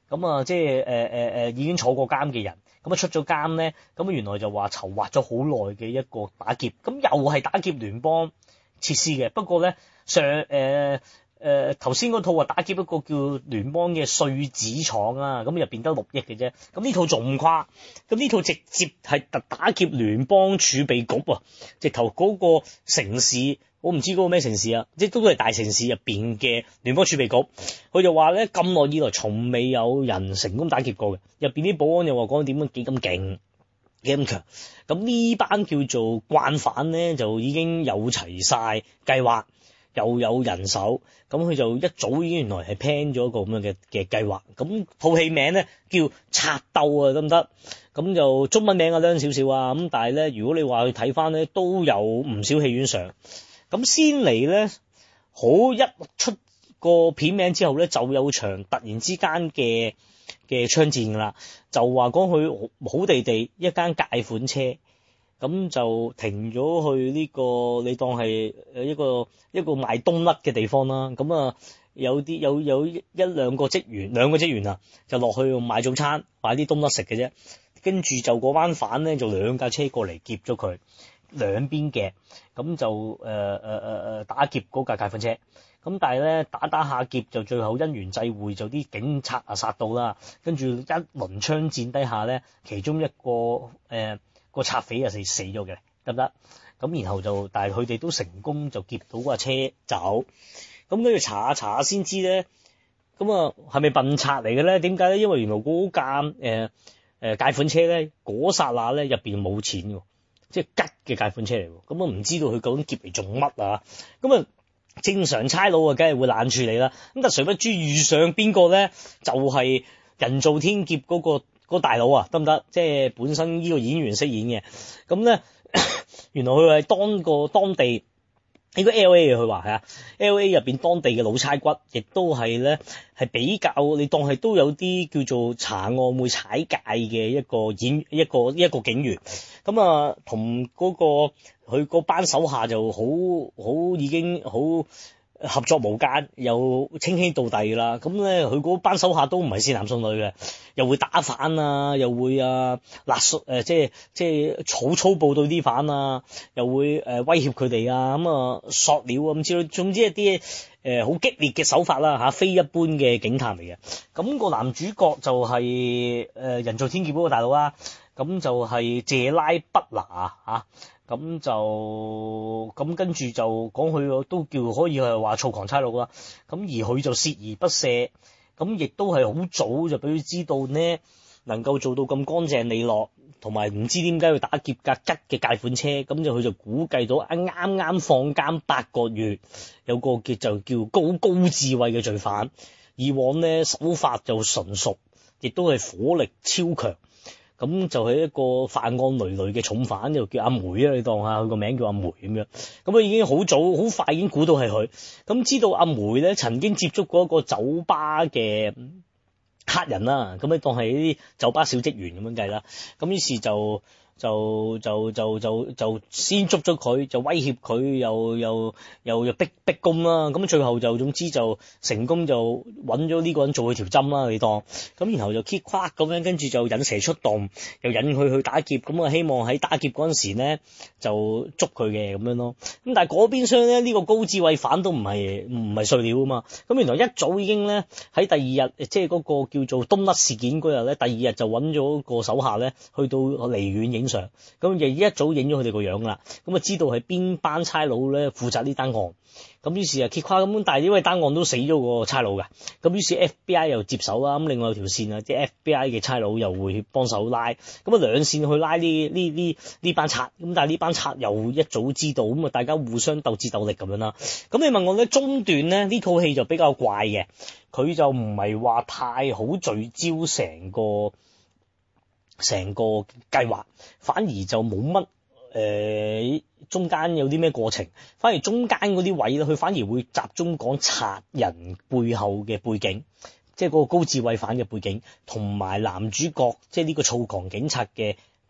咁啊即係誒誒誒已經坐過監嘅人，咁啊出咗監咧，咁原來就話籌劃咗好耐嘅一個打劫，咁又係打劫聯邦設施嘅，不過咧上誒誒頭先嗰套話打劫一個叫聯邦嘅碎紙廠啊，咁入邊得六億嘅啫，咁呢套仲誇，咁呢套直接係特打劫聯邦儲備局啊，直頭嗰個城市。我唔知嗰個咩城市啊，即係都係大城市入邊嘅聯邦儲備局。佢就話咧，咁耐以來從未有人成功打劫過嘅。入邊啲保安又話講點樣幾咁勁，幾咁強。咁呢班叫做慣犯咧，就已經有齊晒計劃，又有人手。咁佢就一早已經原來係 plan 咗一個咁樣嘅嘅計劃。咁套戲名咧叫賊鬥啊，得唔得？咁就中文名啊，靚少少啊。咁但係咧，如果你話去睇翻咧，都有唔少戲院上。咁先嚟咧，好一出個片名之後咧，就有場突然之間嘅嘅槍戰㗎啦。就話講佢好地地一間解款車，咁就停咗去呢個你當係誒一個一個賣冬甩嘅地方啦。咁啊有啲有有一兩個職員兩個職員啊，就落去買早餐買啲冬甩食嘅啫。跟住就嗰班犯咧就兩架車過嚟劫咗佢。兩邊嘅，咁就誒誒誒誒打劫嗰架解款車，咁但係咧打打下劫就最後因緣際會就啲警察啊殺到啦，跟住一輪槍戰底下咧，其中一個誒、呃、個賊匪啊死死咗嘅，得唔得？咁然後就但係佢哋都成功就劫到架車走，咁跟住查下查下先知咧，咁啊係咪笨賊嚟嘅咧？點解咧？因為原來嗰架誒誒解款車咧嗰剎那咧入邊冇錢喎。即係吉嘅解款車嚟喎，咁啊唔知道佢究竟劫嚟做乜啊？咁啊正常差佬啊，梗係會懶處理啦。咁但誰不知遇上邊個咧？就係、是、人造天劫嗰、那個嗰、那個大佬啊，得唔得？即係本身呢個演員飾演嘅，咁咧原來佢係當個當地。呢個 L A 佢話係啊 ，L A 入邊當地嘅老差骨，亦都係咧係比較你當係都有啲叫做查案會踩界嘅一個演一個一個警員，咁啊同嗰個佢嗰班手下就好好已經好合作無間，又稱兄道弟啦。咁咧佢嗰班手下都唔係善男信女嘅，又會打反啊，又會啊勒索誒，即係即係好粗暴對啲反啊，又會誒、呃、威脅佢哋啊，咁啊索料啊咁之類，總之一啲誒好激烈嘅手法啦嚇、啊，非一般嘅警探嚟嘅。咁、那個男主角就係、是、誒、呃、人造天劫嗰個大佬啦，咁就係謝拉不拿啊。咁就咁跟住就講佢都叫可以係話躁狂差佬啦。咁而佢就鍥而不捨，咁亦都係好早就俾佢知道呢，能夠做到咁乾淨利落，同埋唔知點解要打劫架吉嘅解款車。咁就佢就估計到啱啱放監八個月，有個叫就叫高高智慧嘅罪犯，以往呢手法就純熟，亦都係火力超強。咁就係一個犯案累累嘅重犯，就叫阿梅啊，你當下佢個名叫阿梅咁樣。咁佢已經好早好快已經估到係佢。咁知道阿梅咧曾經接觸過一個酒吧嘅客人啦，咁你當係啲酒吧小職員咁樣計啦。咁於是就就就就就就先捉咗佢，就威脅佢，又又又又逼逼供啦。咁最後就總之就成功就揾咗呢個人做佢條針啦，你當。咁然後就 kick quack 咁樣，跟住就引蛇出洞，又引佢去打劫。咁啊希望喺打劫嗰陣時咧就捉佢嘅咁樣咯。咁但係嗰邊廂咧呢個高智慧犯都唔係唔係碎料啊嘛。咁原來一早已經咧喺第二日，即係嗰個叫做冬甩事件嗰日咧，第二日就揾咗個手下咧去到離遠影。咁亦一早影咗佢哋個樣啦，咁啊知道係邊班差佬咧負責呢單案，咁於是啊揭跨咁，但係因為單案都死咗個差佬噶，咁於是 F B I 又接手啦，咁另外有條線啊，即係 F B I 嘅差佬又會幫手拉，咁啊兩線去拉呢呢呢呢班賊，咁但係呢班賊又一早知道，咁啊大家互相鬥智鬥力咁樣啦。咁你問我咧中段咧呢套戲就比較怪嘅，佢就唔係話太好聚焦成個。成個計劃反而就冇乜誒，中間有啲咩過程，反而中間嗰啲位咧，佢反而會集中講賊人背後嘅背景，即係嗰個高智慧犯嘅背景，同埋男主角即係呢個躁狂警察嘅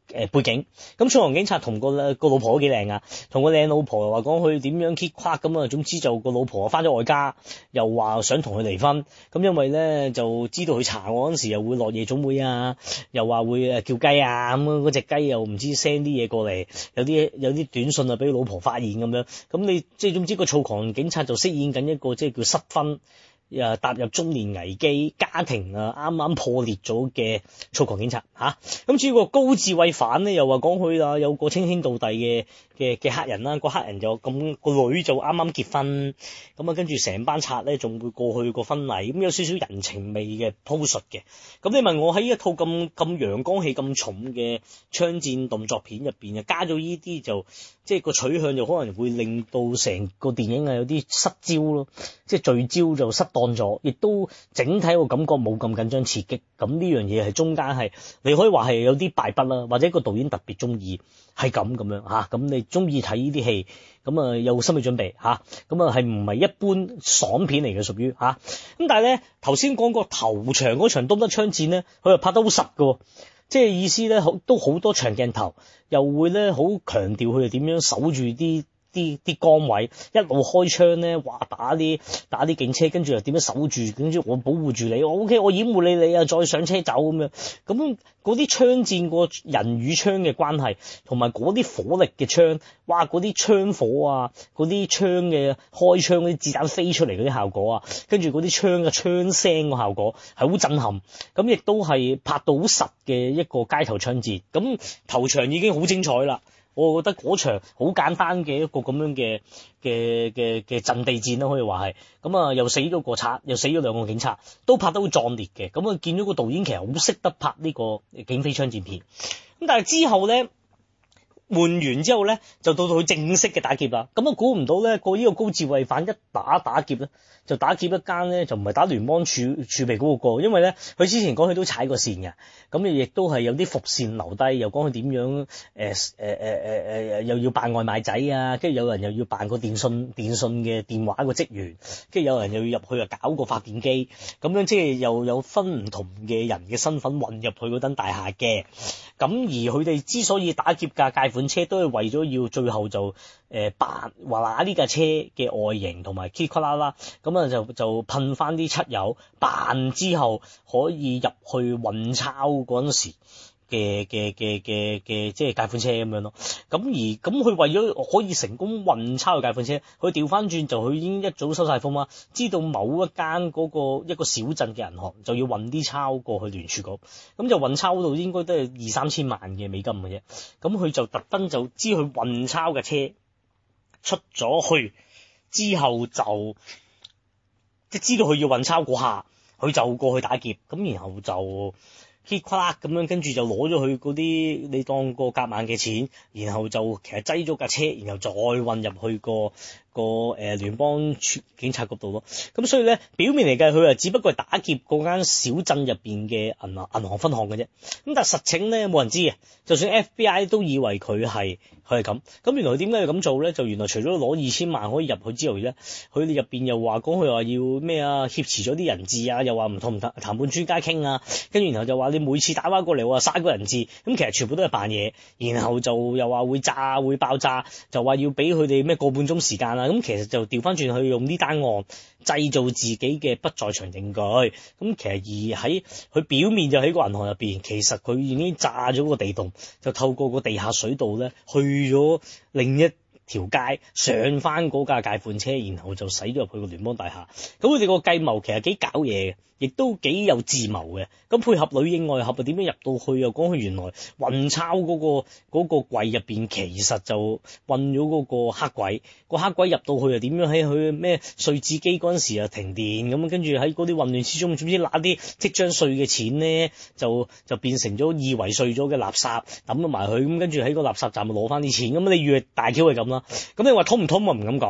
誒背景。咁重案警察同個個老婆都幾靚啊，同個靚老婆又話講佢點樣 keep quiet 咁啊，總之就個老婆翻咗外家，又話想同佢離婚。咁因為咧就知道佢查案嗰陣時又會落夜總會啊，又話會誒叫雞啊，咁嗰隻雞又唔知 send 啲嘢過嚟，有啲有啲短信啊俾老婆發現咁樣。咁你即係總之個躁狂警察就飾演緊一個即係叫失婚。誒踏入中年危機，家庭啊啱啱破裂咗嘅躁狂警察嚇，咁、啊、至於個高智慧犯咧，又話講佢啊有個稱兄道弟嘅嘅嘅黑人啦，個黑人就咁個女就啱啱結婚，咁啊跟住成班賊咧仲會過去個婚禮，咁有少少人情味嘅鋪述嘅。咁你問我喺一套咁咁陽光氣咁重嘅槍戰動作片入邊啊，加咗呢啲就即係個取向就可能會令到成個電影啊有啲失焦咯，即係聚焦就失當咗，亦都整體個感覺冇咁緊張刺激。咁呢樣嘢係中間係你可以話係有啲敗筆啦，或者個導演特別中意係咁咁樣嚇。咁、啊、你中意睇呢啲戲，咁啊有心理準備嚇。咁啊係唔係一般爽片嚟嘅屬於嚇？咁、啊、但係咧頭先講過頭場嗰場東德槍戰咧，佢又拍得好實㗎，即係意思咧都好多長鏡頭，又會咧好強調佢哋點樣守住啲。啲啲崗位一路開槍咧，話打啲打啲警車，跟住又點樣守住，跟住我保護住你，我 OK，我掩護你，你啊再上車走咁樣。咁嗰啲槍戰個人與槍嘅關係，同埋嗰啲火力嘅槍，哇！嗰啲槍火啊，嗰啲槍嘅開槍嗰啲子彈飛出嚟嗰啲效果啊，跟住嗰啲槍嘅槍聲個效果係好震撼。咁亦都係拍到好實嘅一個街頭槍戰。咁頭場已經好精彩啦。我覺得嗰場好簡單嘅一個咁樣嘅嘅嘅嘅陣地戰啦，可以話係咁啊，又死咗個賊，又死咗兩個警察，都拍得好壯烈嘅。咁啊，見到個導演其實好識得拍呢個警匪槍戰片。咁但係之後咧，換完之後咧，就到到佢正式嘅打劫啦。咁啊，估唔到咧，個呢個高智慧犯一打打劫咧，就打劫一間咧，就唔係打聯邦儲儲備嗰個，因為咧佢之前講佢都踩過線嘅，咁亦都係有啲伏線留低，又講佢點樣誒誒誒誒誒又要扮外賣仔啊，跟住有人又要扮個電信電信嘅電話個職員，跟住有人又要入去啊搞個發電機，咁樣即係又有分唔同嘅人嘅身份混入去嗰棟大廈嘅。咁而佢哋之所以打劫架介款車，都係為咗要最後就誒扮話拿呢架車嘅外形同埋 K 啦啦啦，咁啊就就噴翻啲漆油，扮之後可以入去運鈔嗰陣時嘅嘅嘅嘅嘅即係介款車咁樣咯。咁而咁佢為咗可以成功運鈔嘅介款車，佢調翻轉就佢已經一早收晒風啦，知道某一間嗰個一個小鎮嘅銀行就要運啲鈔過去聯儲局，咁就運鈔嗰度應該都係二三千萬嘅美金嘅啫。咁佢就特登就知佢運鈔嘅車出咗去之後就即係知道佢要運鈔嗰下，佢就過去打劫，咁然後就 hit 咁樣，跟住就攞咗佢嗰啲你當個夾萬嘅錢，然後就其實擠咗架車，然後再運入去個個誒聯邦警察局度咯。咁所以咧表面嚟計，佢啊只不過係打劫嗰間小鎮入邊嘅銀行銀行分行嘅啫。咁但係實情咧冇人知嘅，就算 F B I 都以為佢係佢係咁。咁原來佢點解要咁做咧？就原來除咗攞二千萬可以入去之外咧，佢哋入邊又話講佢話要咩啊，挾持咗啲人質啊，又話唔同唔談談判專家傾啊，跟住然後就話你每次打翻過嚟話殺個人質，咁其實全部都係扮嘢，然後就又話會炸會爆炸，就話要俾佢哋咩個半鐘時間啊。咁其實就調翻轉去用呢單案製造自己嘅不在場證據。咁其實而喺佢表面就喺個銀行入邊，其實佢已經炸咗個地洞，就透過個地下水道咧去咗另一條街上翻嗰架解款車，然後就駛咗入去個聯邦大廈。咁佢哋個計謀其實幾搞嘢嘅，亦都幾有智謀嘅。咁配合裏應外合啊，點樣入到去又講佢原來運鈔嗰個嗰個櫃入邊，其實就運咗嗰個黑鬼。個黑鬼入到去又點樣喺佢咩碎紙機嗰陣時啊停電咁，跟住喺嗰啲混亂之中，總之拿啲即將碎嘅錢咧，就就變成咗以為碎咗嘅垃圾抌咗埋去，咁跟住喺個垃圾站攞翻啲錢。咁你以為大 Q 係咁啦？咁你話通唔通我唔敢講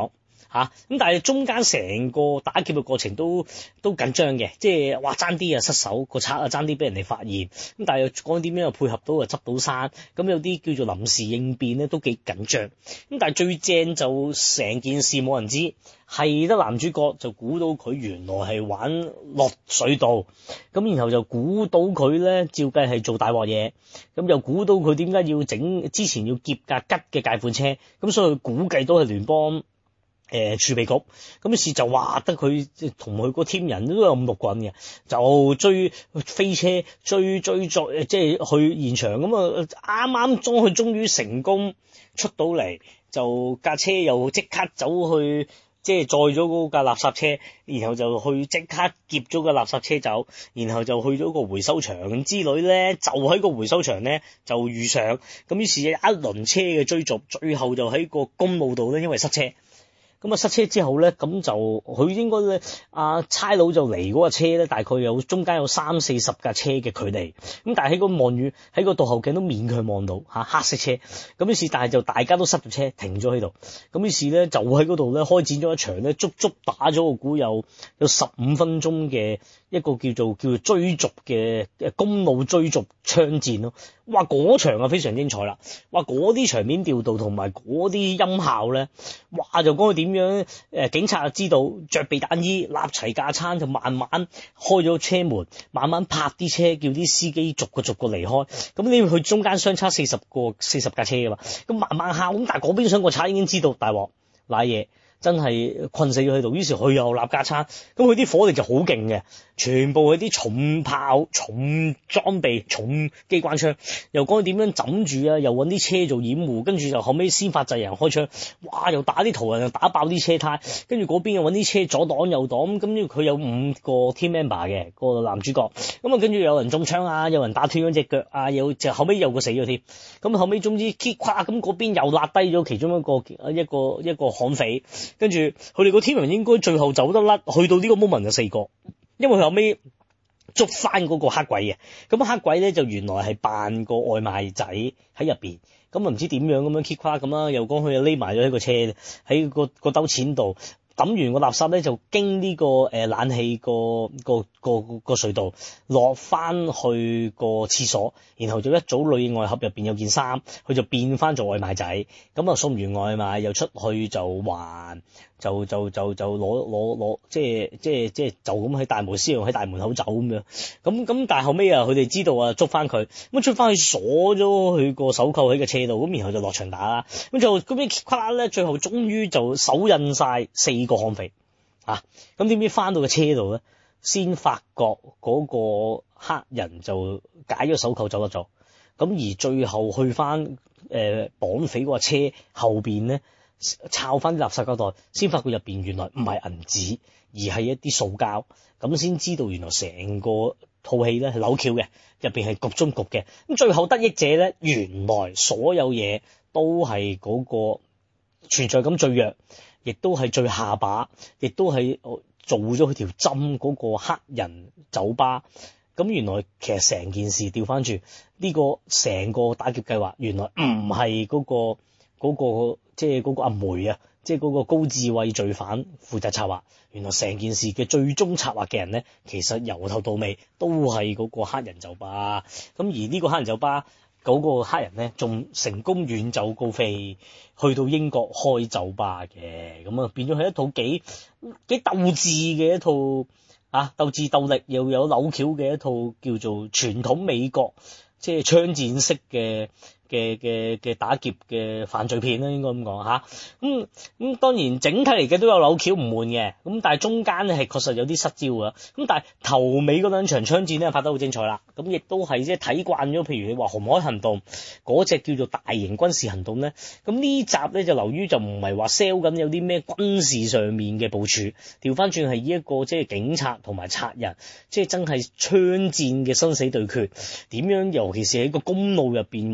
嚇，咁但係中間成個打劫嘅過程都都緊張嘅，即係哇爭啲啊失手個賊啊爭啲俾人哋發現，咁但係又講點樣又配合到啊執到山，咁有啲叫做臨時應變咧都幾緊張，咁但係最正就成件事冇人知，係得男主角就估到佢原來係玩落水道，咁然後就估到佢咧照計係做大鑊嘢，咁又估到佢點解要整之前要劫架吉嘅解款車，咁所以佢估計都係聯邦。誒、呃、儲備局，咁於是就話得佢同佢個 team 人都有五六個人嘅，就追飛車追追追，即係去現場咁啊！啱啱裝佢終於成功出到嚟，就架車又即刻走去，即係載咗嗰架垃圾車，然後就去即刻劫咗個垃圾車走，然後就去咗個回收場之類咧，就喺個回收場咧就遇上，咁於是一輪車嘅追逐，最後就喺個公路度咧，因為塞車。咁啊塞車之後咧，咁就佢應該咧，阿差佬就離嗰架車咧，大概有中間有三四十架車嘅距離。咁但係喺個望遠喺個倒後鏡都勉強望到嚇黑色車。咁於是但係就大家都塞咗車停咗喺度。咁於是咧就喺嗰度咧開展咗一場咧，足足打咗我估有有十五分鐘嘅一個叫做叫做追逐嘅公路追逐槍戰咯。哇！嗰場啊非常精彩啦！哇！嗰啲場面調度同埋嗰啲音效咧，哇！就講佢點樣誒警察就知道着避彈衣立齊架撐就慢慢開咗車門，慢慢拍啲車，叫啲司機逐個逐個離開。咁你去中間相差四十個四十架車㗎嘛，咁慢慢敲。咁但係嗰邊上個賊已經知道大鑊瀨嘢。真係困死咗喺度，於是佢又立架撐，咁佢啲火力就好勁嘅，全部係啲重炮、重裝備、重機關槍，又講點樣枕住啊，又揾啲車做掩護，跟住就後尾先發制人開槍，哇！又打啲途人，又打爆啲車胎，跟住嗰邊又揾啲車左擋右擋，咁跟住佢有五個 team member 嘅個男主角，咁啊跟住有人中槍啊，有人打斷咗隻腳啊，有就後尾有個死咗添，咁後尾總之 keep 垮，咁嗰邊又拉低咗其中一個一個一個悍匪。跟住佢哋個 team 人應該最後走得甩，去到呢個 moment 就四個，因為佢後尾捉翻嗰個黑鬼嘅，咁黑鬼咧就原來係扮個外賣仔喺入邊，咁啊唔知點樣咁樣 keep 垮咁啦，又講佢又匿埋咗喺個車喺個個兜錢度。抌完個垃圾咧，就經呢、這個誒、呃、冷氣個個個個隧道落翻去個廁所，然後就一組裏外盒入邊有件衫，佢就變翻做外賣仔，咁啊送完外賣又出去就還，就就就就攞攞攞，即係即係即係就咁喺大門私用喺大門口走咁樣，咁咁但係後尾啊佢哋知道啊捉翻佢，咁捉翻去鎖咗佢個手扣喺個車度，咁然後就落場打啦，咁就咁樣咔啦咧，最後終於就手印晒四個悍匪啊！咁點知翻到個車度咧，先發覺嗰個黑人就解咗手扣走得咗，咁而最後去翻誒綁匪嗰個車後邊咧，抄翻啲垃圾膠袋，先發覺入邊原來唔係銀紙，而係一啲塑膠，咁先知道原來成個套戲咧係扭橋嘅，入邊係局中局嘅，咁最後得益者咧，原來所有嘢都係嗰個存在感最弱，亦都係最下把，亦都係做咗佢條針嗰個黑人酒吧。咁原來其實成件事調翻轉，呢個成個打劫計劃原來唔係嗰個嗰個即係嗰個阿梅啊，即係嗰個高智慧罪犯負責策劃。原來成件事嘅最終策劃嘅人咧，其實由頭到尾都係嗰個黑人酒吧。咁而呢個黑人酒吧嗰個黑人咧，仲成功遠走高飛，去到英國開酒吧嘅。咁啊變咗係一套幾幾鬥智嘅一套啊，鬥智鬥力又有扭橋嘅一套叫做傳統美國即係槍戰式嘅嘅嘅嘅打劫嘅犯罪片啦，應該咁講吓。咁咁當然整體嚟嘅都有扭橋唔悶嘅，咁但係中間咧係確實有啲失焦啊。咁但係頭尾嗰兩場槍戰咧拍得好精彩啦。咁亦都係即係睇慣咗，譬如你話紅海行動嗰隻叫做大型軍事行動咧，咁呢集咧就流於就唔係話 sell 緊有啲咩軍事上面嘅部署，調翻轉係以一個即係警察同埋賊人，即係真係槍戰嘅生死對決，點樣尤其是喺個公路入邊揾車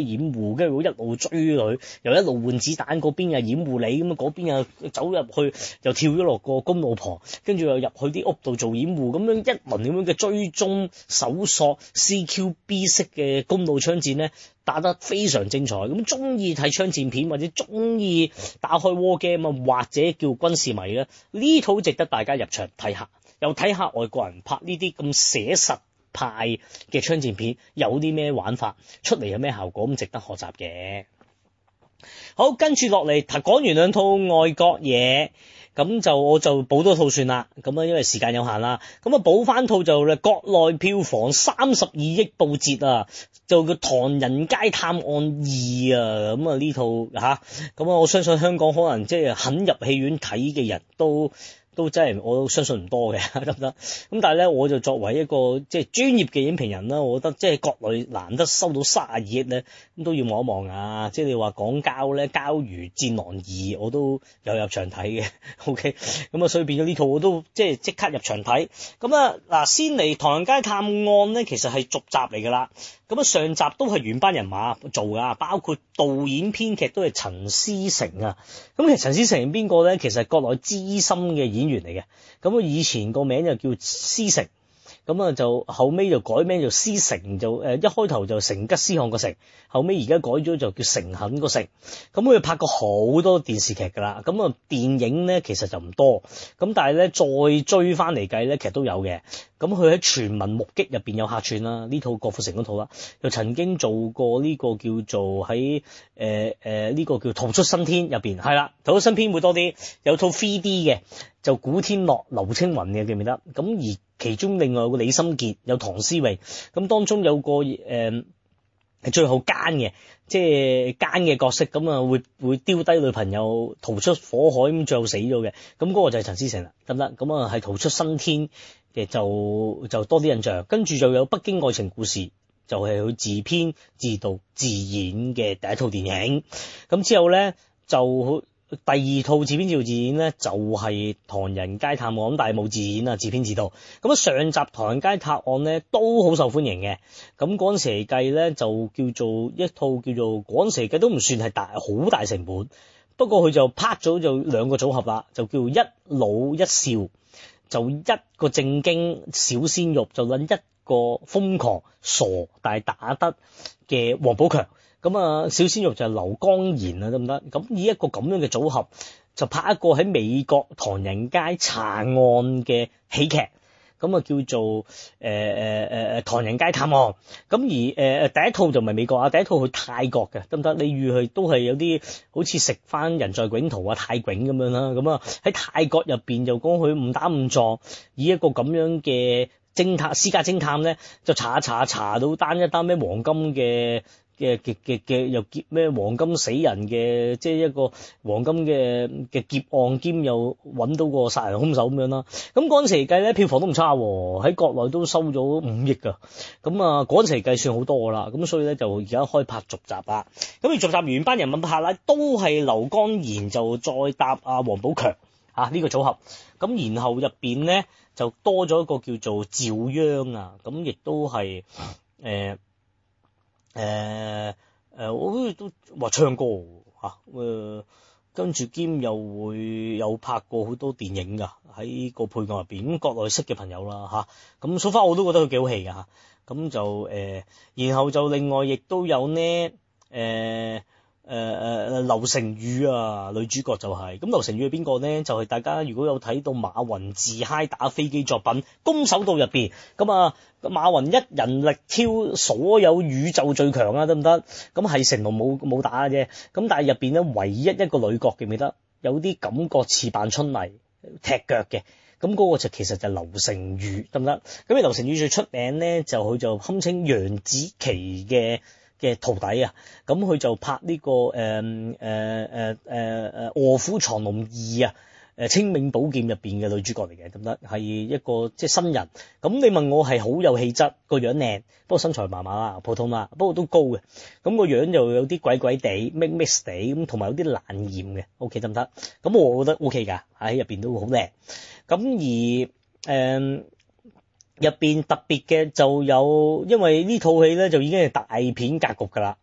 掩護，跟住一路追佢，又一路換子彈，嗰邊又掩護你，咁啊嗰邊又走入去，又跳咗落個公路旁，跟住又入去啲屋度做掩護，咁樣一輪咁樣嘅追蹤搜索 C Q B 式嘅公路槍戰咧，打得非常精彩。咁中意睇槍戰片或者中意打開 war game 啊，或者叫軍事迷咧，呢套值得大家入場睇下，又睇下外國人拍呢啲咁寫實派嘅槍戰片有啲咩玩法出嚟，有咩效果，咁值得學習嘅。好，跟住落嚟講完兩套外國嘢，咁就我就補多套算啦。咁啊，因為時間有限啦，咁啊補翻套就咧國內票房三十二億報捷啊，就叫《唐人街探案二》啊。咁啊呢套吓，咁啊我相信香港可能即係肯入戲院睇嘅人都。都真係我相信唔多嘅，得唔得？咁但係咧，我就作為一個即係專業嘅影評人啦，我覺得即係國內難得收到卅二億咧，咁都要望一望啊！即係你話講交咧，交如《戰狼二》，我都有入場睇嘅。OK，咁啊，所以變咗呢套我都即係即刻入場睇。咁啊嗱，先嚟《唐人街探案》咧，其實係續集嚟㗎啦。咁啊，上集都係原班人馬做㗎，包括導演編劇都係陳思成啊。咁其實陳思成係邊個咧？其實係國內資深嘅演員嚟嘅。咁啊，以前個名就叫思成，咁啊就後尾就改名做思成，就誒一開頭就成吉思汗個成，後尾而家改咗就叫誠懇個誠。咁佢拍過好多電視劇㗎啦。咁啊，電影咧其實就唔多，咁但係咧再追翻嚟計咧，其實都有嘅。咁佢喺全民目擊入邊有客串啦，呢套郭富城嗰套啦，又曾經做過呢個叫做喺誒誒呢個叫逃出生天入邊，係啦，逃出生天會多啲，有套 three D 嘅就古天樂、劉青雲嘅記唔記得？咁而其中另外有個李心潔，有唐詩詠，咁當中有個誒係、呃、最後奸嘅，即係奸嘅角色，咁啊會會丟低女朋友逃出火海，咁最後死咗嘅，咁嗰個就係陳思成啦，得唔得？咁啊係逃出生天嘅就就多啲印象，跟住就有北京愛情故事，就係、是、佢自編自導自演嘅第一套電影。咁之後咧就第二套自編自導自演咧就係、是《唐人街探案》，咁但係冇自演啊，自編自導。咁啊上集《唐人街探案》咧都好受歡迎嘅，咁嗰陣時嚟計咧就叫做一套叫做嗰陣時嚟計都唔算係大好大成本，不過佢就拍咗就兩個組合啦，就叫一老一少。就一個正經小鮮肉，就揾一個瘋狂傻但係打得嘅王寶強。咁啊，小鮮肉就係劉光賢啊，得唔得？咁以一個咁樣嘅組合，就拍一個喺美國唐人街查案嘅喜劇。咁啊叫做誒誒誒誒唐人街探案。咁而誒誒、呃、第一套就唔係美國啊，第一套去泰國嘅，得唔得？你預佢都係有啲好似食翻人在囧途啊泰囧咁樣啦。咁啊喺泰國入邊就講佢誤打誤撞，以一個咁樣嘅偵探私家偵探咧，就查一查查到單一單咩黃金嘅。嘅嘅嘅嘅又劫咩黃金死人嘅，即係一個黃金嘅嘅劫案兼又揾到個殺人兇手咁樣啦。咁嗰陣時嚟計咧，票房都唔差喎，喺國內都收咗五億㗎。咁啊嗰陣時嚟計算好多㗎啦。咁所以咧就而家開拍續集啦。咁而續集原班人物拍啦，都係劉光賢就再搭阿王寶強啊呢個組合。咁然後入邊咧就多咗一個叫做趙央啊，咁亦都係誒。誒誒、呃呃，我好似都話唱歌嚇，誒、啊呃、跟住兼又會有拍過好多電影㗎，喺個配角入邊，咁國內識嘅朋友啦嚇，咁 so far我都覺得佢幾好戲㗎嚇，咁、啊、就誒、呃，然後就另外亦都有呢誒。呃誒誒誒，劉成宇啊，女主角就係、是、咁。劉成宇係邊個呢？就係、是、大家如果有睇到馬雲自嗨打飛機作品《攻守道》入邊，咁啊馬雲一人力挑所有宇宙最強啊，得唔得？咁係成龍冇冇打嘅啫。咁但係入邊咧，唯一一個女角記唔記得？有啲感覺似扮春麗踢腳嘅。咁嗰個就其實就係劉成宇，得唔得？咁而劉成宇最出名咧，就佢就堪稱楊紫琪嘅。嘅徒弟啊，咁佢就拍呢、這個誒誒誒誒誒臥虎藏龍二啊，誒清明寶劍入邊嘅女主角嚟嘅，得唔得？係一個即係新人。咁你問我係好有氣質，個樣靚，不過身材麻麻啦，普通啦，不過都高嘅。咁個樣就有啲鬼鬼地 mix mix 地咁，同埋有啲冷豔嘅。OK 得唔得？咁我覺得 OK 㗎，喺入邊都好靚。咁而誒。呃入邊特別嘅就有，因為呢套戲咧就已經係大片格局㗎啦。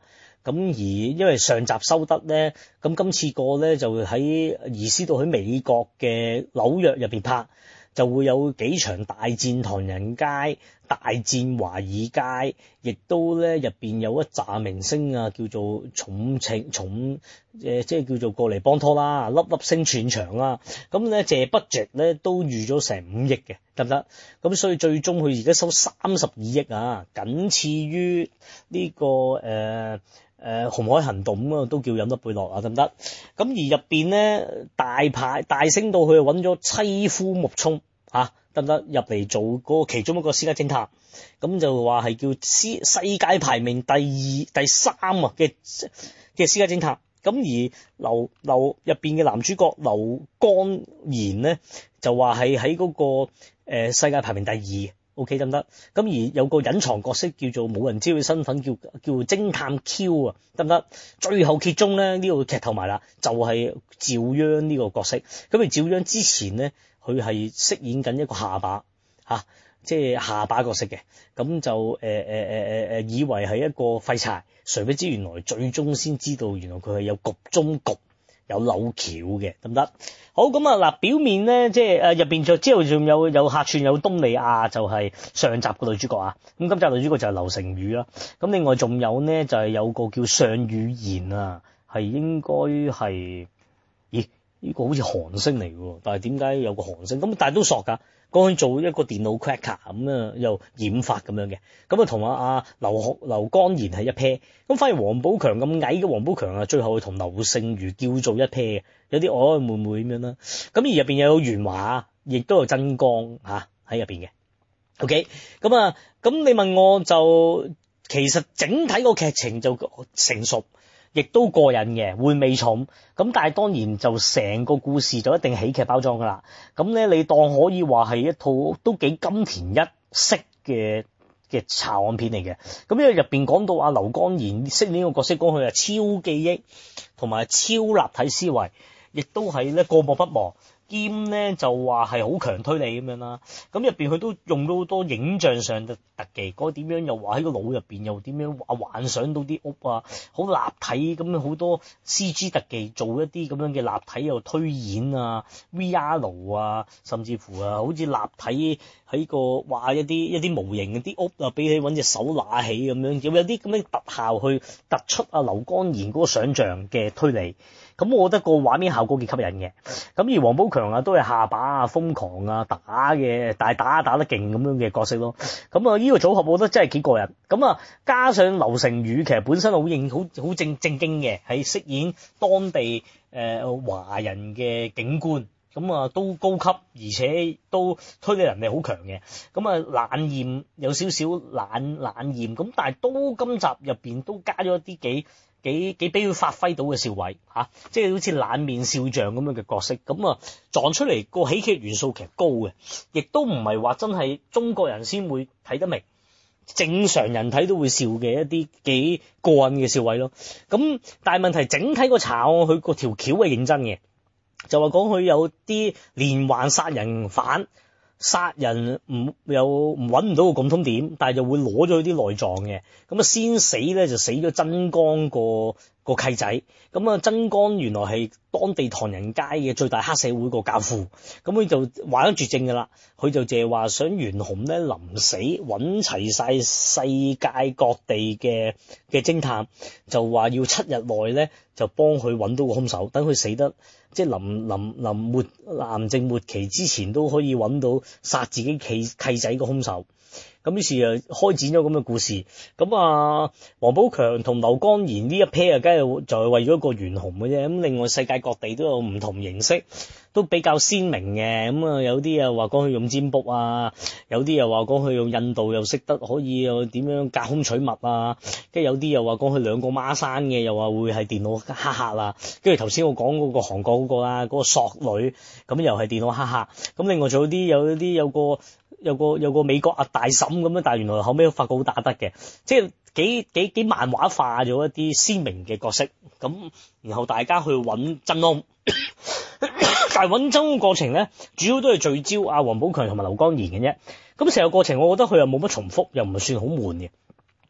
咁而因為上集收得咧，咁今次個咧就喺移師到喺美國嘅紐約入邊拍，就會有幾場大戰唐人街、大戰華爾街，亦都咧入邊有一紮明星啊，叫做重情重誒，即係叫做過嚟幫拖啦，粒粒星串場啦。咁咧借 budget 咧都預咗成五億嘅，得唔得？咁所以最終佢而家收三十二億啊，僅次於呢、這個誒。呃誒、呃、紅海行動啊，都叫飲得貝樂啊，得唔得？咁而入邊咧大牌大升到佢揾咗妻夫木聰嚇，得唔得？入嚟做嗰個其中一個私家偵探，咁就話係叫世世界排名第二第三啊嘅嘅私家偵探。咁而劉劉入邊嘅男主角劉光賢咧，就話係喺嗰個、呃、世界排名第二。O K 得唔得？咁而有個隱藏角色叫做冇人知佢身份，叫叫偵探 Q 啊，得唔得？最後揭盅咧，呢個劇透埋啦，就係趙央呢個角色。咁而趙央之前咧，佢係飾演緊一個下巴嚇、啊，即係下巴角色嘅。咁就誒誒誒誒誒，以為係一個廢柴，誰不知原來最終先知道，原來佢係有局中局。有扭橋嘅，得唔得？好咁啊！嗱，表面咧，即係誒入邊就之後仲有有客串有東利亞，就係上集個女主角啊。咁今集女主角就係劉成宇啦。咁另外仲有呢，就係有個叫尚宇賢啊，係應該係，咦？呢個好似韓星嚟嘅，但係點解有個韓星？咁但係都索㗎。講去做一個電腦 cracker 咁啊，又染髮咁樣嘅，咁啊同阿阿劉學劉光賢係一 pair，咁反而王寶強咁矮嘅王寶強啊，最後同劉勝瑜叫做一 pair 嘅，有啲曖曖昧昧咁樣啦。咁而入邊又有元華，亦都有曾江嚇喺入邊嘅。OK，咁啊，咁你問我就其實整體個劇情就成熟。亦都過癮嘅，回味重。咁但係當然就成個故事就一定喜劇包裝㗎啦。咁咧你當可以話係一套都幾金田一式嘅嘅查案片嚟嘅。咁因為入邊講到阿劉光賢飾演呢個角色，講佢係超記憶同埋超立體思維，亦都係咧過目不忘。兼咧就話係好強推理咁樣啦，咁入邊佢都用到好多影像上嘅特技，嗰點樣又話喺個腦入邊又點樣話幻想到啲屋啊，好立體咁樣好多 C G 特技做一啲咁樣嘅立體又推演啊 V R 啊，甚至乎啊好似立體喺個話一啲一啲模型啲屋啊，俾你揾隻手拿起咁樣，有有啲咁嘅特效去突出啊劉光賢嗰個想像嘅推理。咁我覺得個畫面效果幾吸引嘅，咁而王寶強啊都係下巴啊瘋狂啊打嘅，但係打打得勁咁樣嘅角色咯。咁啊呢個組合我覺得真係幾過癮。咁啊加上劉成宇其實本身好認好好正正經嘅，係飾演當地誒、呃、華人嘅警官，咁啊都高級，而且都推理能力好強嘅。咁啊冷豔有少少冷冷豔，咁但係都今集入邊都加咗一啲幾。幾幾俾佢發揮到嘅笑位嚇、啊，即係好似冷面笑匠咁樣嘅角色，咁啊撞出嚟個喜劇元素其實高嘅，亦都唔係話真係中國人先會睇得明，正常人睇都會笑嘅一啲幾過癮嘅笑位咯。咁但係問題整體個查案佢個條橋係認真嘅，就話講佢有啲連環殺人犯。殺人唔又唔揾唔到個共通點，但係就會攞咗佢啲內臟嘅，咁啊先死咧就死咗曾江個個契仔，咁啊曾江原來係當地唐人街嘅最大黑社會個教父，咁佢就玩咗絕症噶啦，佢就淨係話想袁弘咧臨死揾齊晒世界各地嘅嘅偵探，就話要七日內咧就幫佢揾到個兇手，等佢死得即係臨臨臨末癌症末期之前都可以揾到殺自己契契仔個兇手。咁於是啊開展咗咁嘅故事。咁啊王寶強同劉光賢呢一 pair 啊，梗係就係為咗個袁弘嘅啫。咁另外世界各地都有唔同形式，都比較鮮明嘅。咁啊有啲又話講佢用占卜啊，有啲又話講佢用印度又識得可以又點樣隔空取物啊，跟住有啲又話講佢兩個孖生嘅，又話會係電腦黑客啊。跟住頭先我講嗰個韓國嗰個啦，嗰個索女咁又係電腦黑客。咁另外仲有啲有啲有個。有個有個美國啊大嬸咁樣，但係原來後尾發覺好打得嘅，即係幾幾幾漫畫化咗一啲鮮明嘅角色，咁然後大家去揾真兇，但係揾真兇嘅過程咧，主要都係聚焦阿王寶強同埋劉光賢嘅啫。咁成個過程我覺得佢又冇乜重複，又唔係算好悶嘅。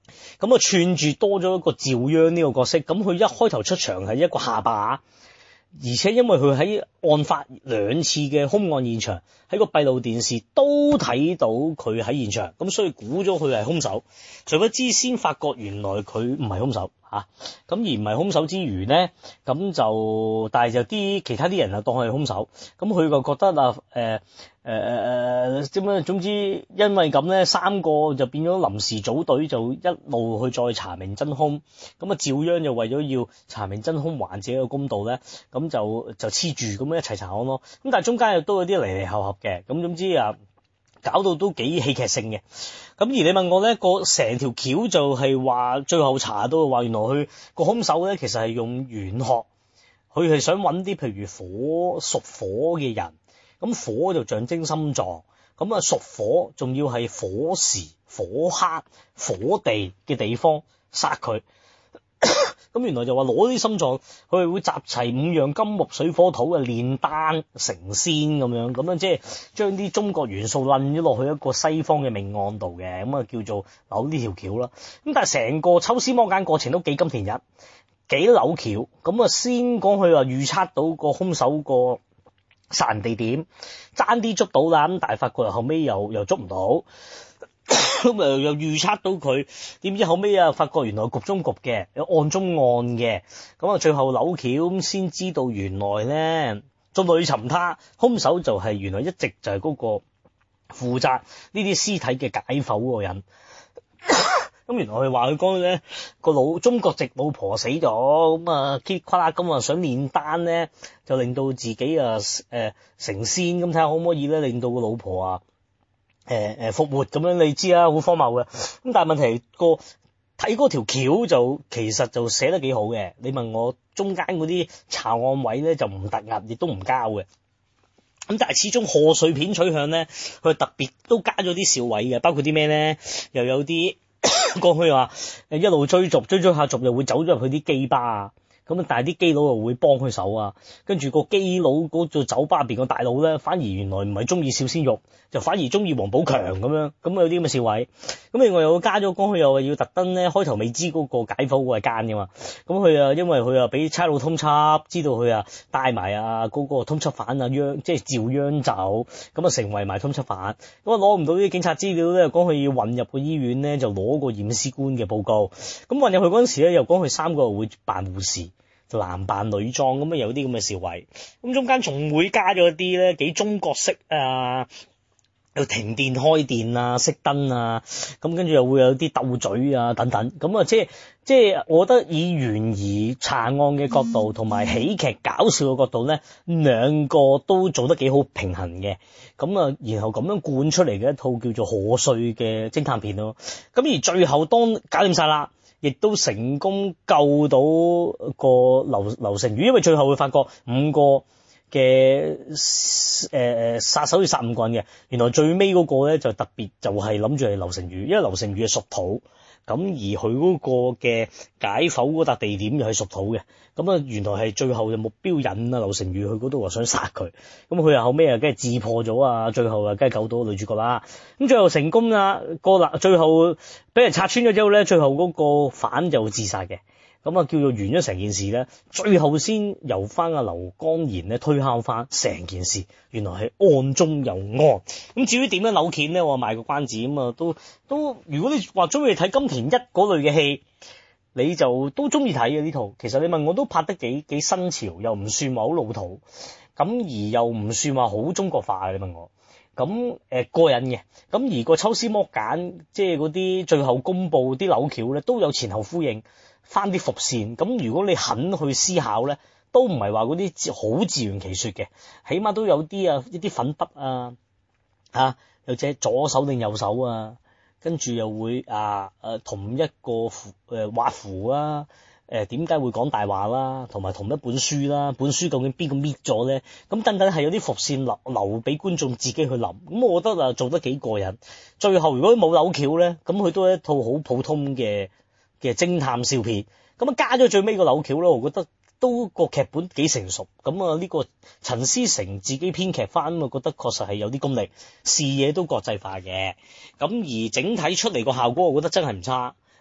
咁啊串住多咗一個趙央呢個角色，咁佢一開頭出場係一個下巴。而且因為佢喺案發兩次嘅兇案現場，喺個閉路電視都睇到佢喺現場，咁所以估咗佢係兇手。誰不知先發覺原來佢唔係兇手嚇，咁、啊、而唔係兇手之餘呢，咁就但係就啲其他啲人啊當佢係兇手，咁佢就覺得啊誒誒誒點樣？總之因為咁咧，三個就變咗臨時組隊，就一路去再查明真兇。咁啊，趙央就為咗要查明真兇還自己個公道咧，咁就就黐住咁樣一齊查案咯。咁但係中間又都有啲離離合合嘅，咁總之啊，搞到都幾戲劇性嘅。咁而你問我咧，個成條橋就係話最後查到話，原來佢個兇手咧其實係用玄學，佢係想揾啲譬如火屬火嘅人。咁火就象徵心臟，咁啊屬火，仲要係火時、火克、火地嘅地方殺佢。咁原來就話攞啲心臟，佢係會集齊五樣金木水火土嘅煉丹成仙咁樣，咁樣即係將啲中國元素撚咗落去一個西方嘅命案度嘅，咁啊叫做扭呢條橋啦。咁但係成個抽絲剝繭過程都幾金田一，幾扭橋。咁啊先講佢話預測到個兇手個殺人地點，爭啲捉到啦，咁但係發覺後尾又又捉唔到，咁啊又預測到佢，點知後尾啊發覺原來局中局嘅，有案中案嘅，咁啊最後扭橋咁先知道原來咧，眾裏尋他，兇手就係原來一直就係嗰個負責呢啲屍體嘅解剖嗰個人。咁原來佢話佢講咧個老中國籍老婆死咗，咁啊揭垮啦，咁啊想煉丹咧，就令到自己啊誒、呃、成仙，咁睇下可唔可以咧令到個老婆啊誒誒復活咁樣，你知啊好荒謬嘅。咁但係問題個睇嗰條橋就其實就寫得幾好嘅。你問我中間嗰啲查案位咧就唔突兀，亦都唔交嘅。咁但係始終賀歲片取向咧，佢特別都加咗啲笑位嘅，包括啲咩咧，又有啲。過去話誒一路追逐追追下逐又會走咗入去啲基吧啊，咁啊但係啲基佬又會幫佢手啊，跟住個基佬嗰個酒吧入邊個大佬咧，反而原來唔係中意小鮮肉，就反而中意王寶強咁樣，咁有啲咁嘅笑位。咁另外又加咗講佢又要特登咧，開頭未知嗰個解剖嗰係奸噶嘛，咁佢啊因為佢啊俾差佬通緝，知道佢啊帶埋啊嗰個通緝犯啊央即係趙央走，咁啊成為埋通緝犯，咁啊攞唔到啲警察資料咧，講佢要混入個醫院咧，就攞個驗屍官嘅報告，咁混入去嗰陣時咧，又講佢三個會扮護士。就男扮女裝咁啊，有啲咁嘅笑位，咁中間仲會加咗啲咧幾中國式啊，又停電開電啊，熄燈啊，咁跟住又會有啲鬥嘴啊等等，咁啊即係即係我覺得以懸疑查案嘅角度同埋喜劇搞笑嘅角度咧，兩個都做得幾好平衡嘅，咁啊然後咁樣灌出嚟嘅一套叫做賀歲嘅偵探片咯，咁而最後當搞掂晒啦。亦都成功救到個劉劉成宇，因為最後會發覺五個嘅誒誒殺手要殺五個人嘅，原來最尾嗰個咧就特別就係諗住係劉成宇，因為劉成宇係屬土，咁而佢嗰個嘅解剖嗰笪地點又係屬土嘅，咁啊原來係最後嘅目標引啊劉成宇去嗰度話想殺佢，咁佢又後尾啊梗係自破咗啊，最後啊梗係救到女主角啦，咁最後成功啦，個啦最後俾人拆穿咗之後咧，最後嗰個犯就自殺嘅。咁啊，叫做完咗成件事咧，最後先由翻阿劉光賢咧推敲翻成件事，原來係案中有案。咁至於點樣扭橋咧，我賣個關子咁啊，都都如果你話中意睇金田一嗰類嘅戲，你就都中意睇嘅呢套。其實你問我都拍得幾幾新潮，又唔算話好老土，咁而又唔算話好中國化嘅。你問我，咁誒、呃、過癮嘅。咁而個抽絲剝繭，即係嗰啲最後公佈啲扭橋咧，都有前後呼應。翻啲伏線，咁如果你肯去思考咧，都唔係話嗰啲好自圓其說嘅，起碼都有啲啊一啲粉筆啊，嚇、啊、有隻左手定右手啊，跟住又會啊誒、啊、同一個符誒畫符啊，誒點解會講大話啦，同埋同一本書啦，本書究竟邊個搣咗咧？咁等等係有啲伏線留留俾觀眾自己去諗，咁我覺得啊做得幾過癮。最後如果冇扭橋咧，咁佢都係一套好普通嘅嘅偵探笑片，咁啊加咗最尾個扭橋咯，我覺得都個劇本幾成熟，咁啊呢個陳思成自己編劇翻，我覺得確實係有啲功力，視野都國際化嘅，咁而整體出嚟個效果，我覺得真係唔差，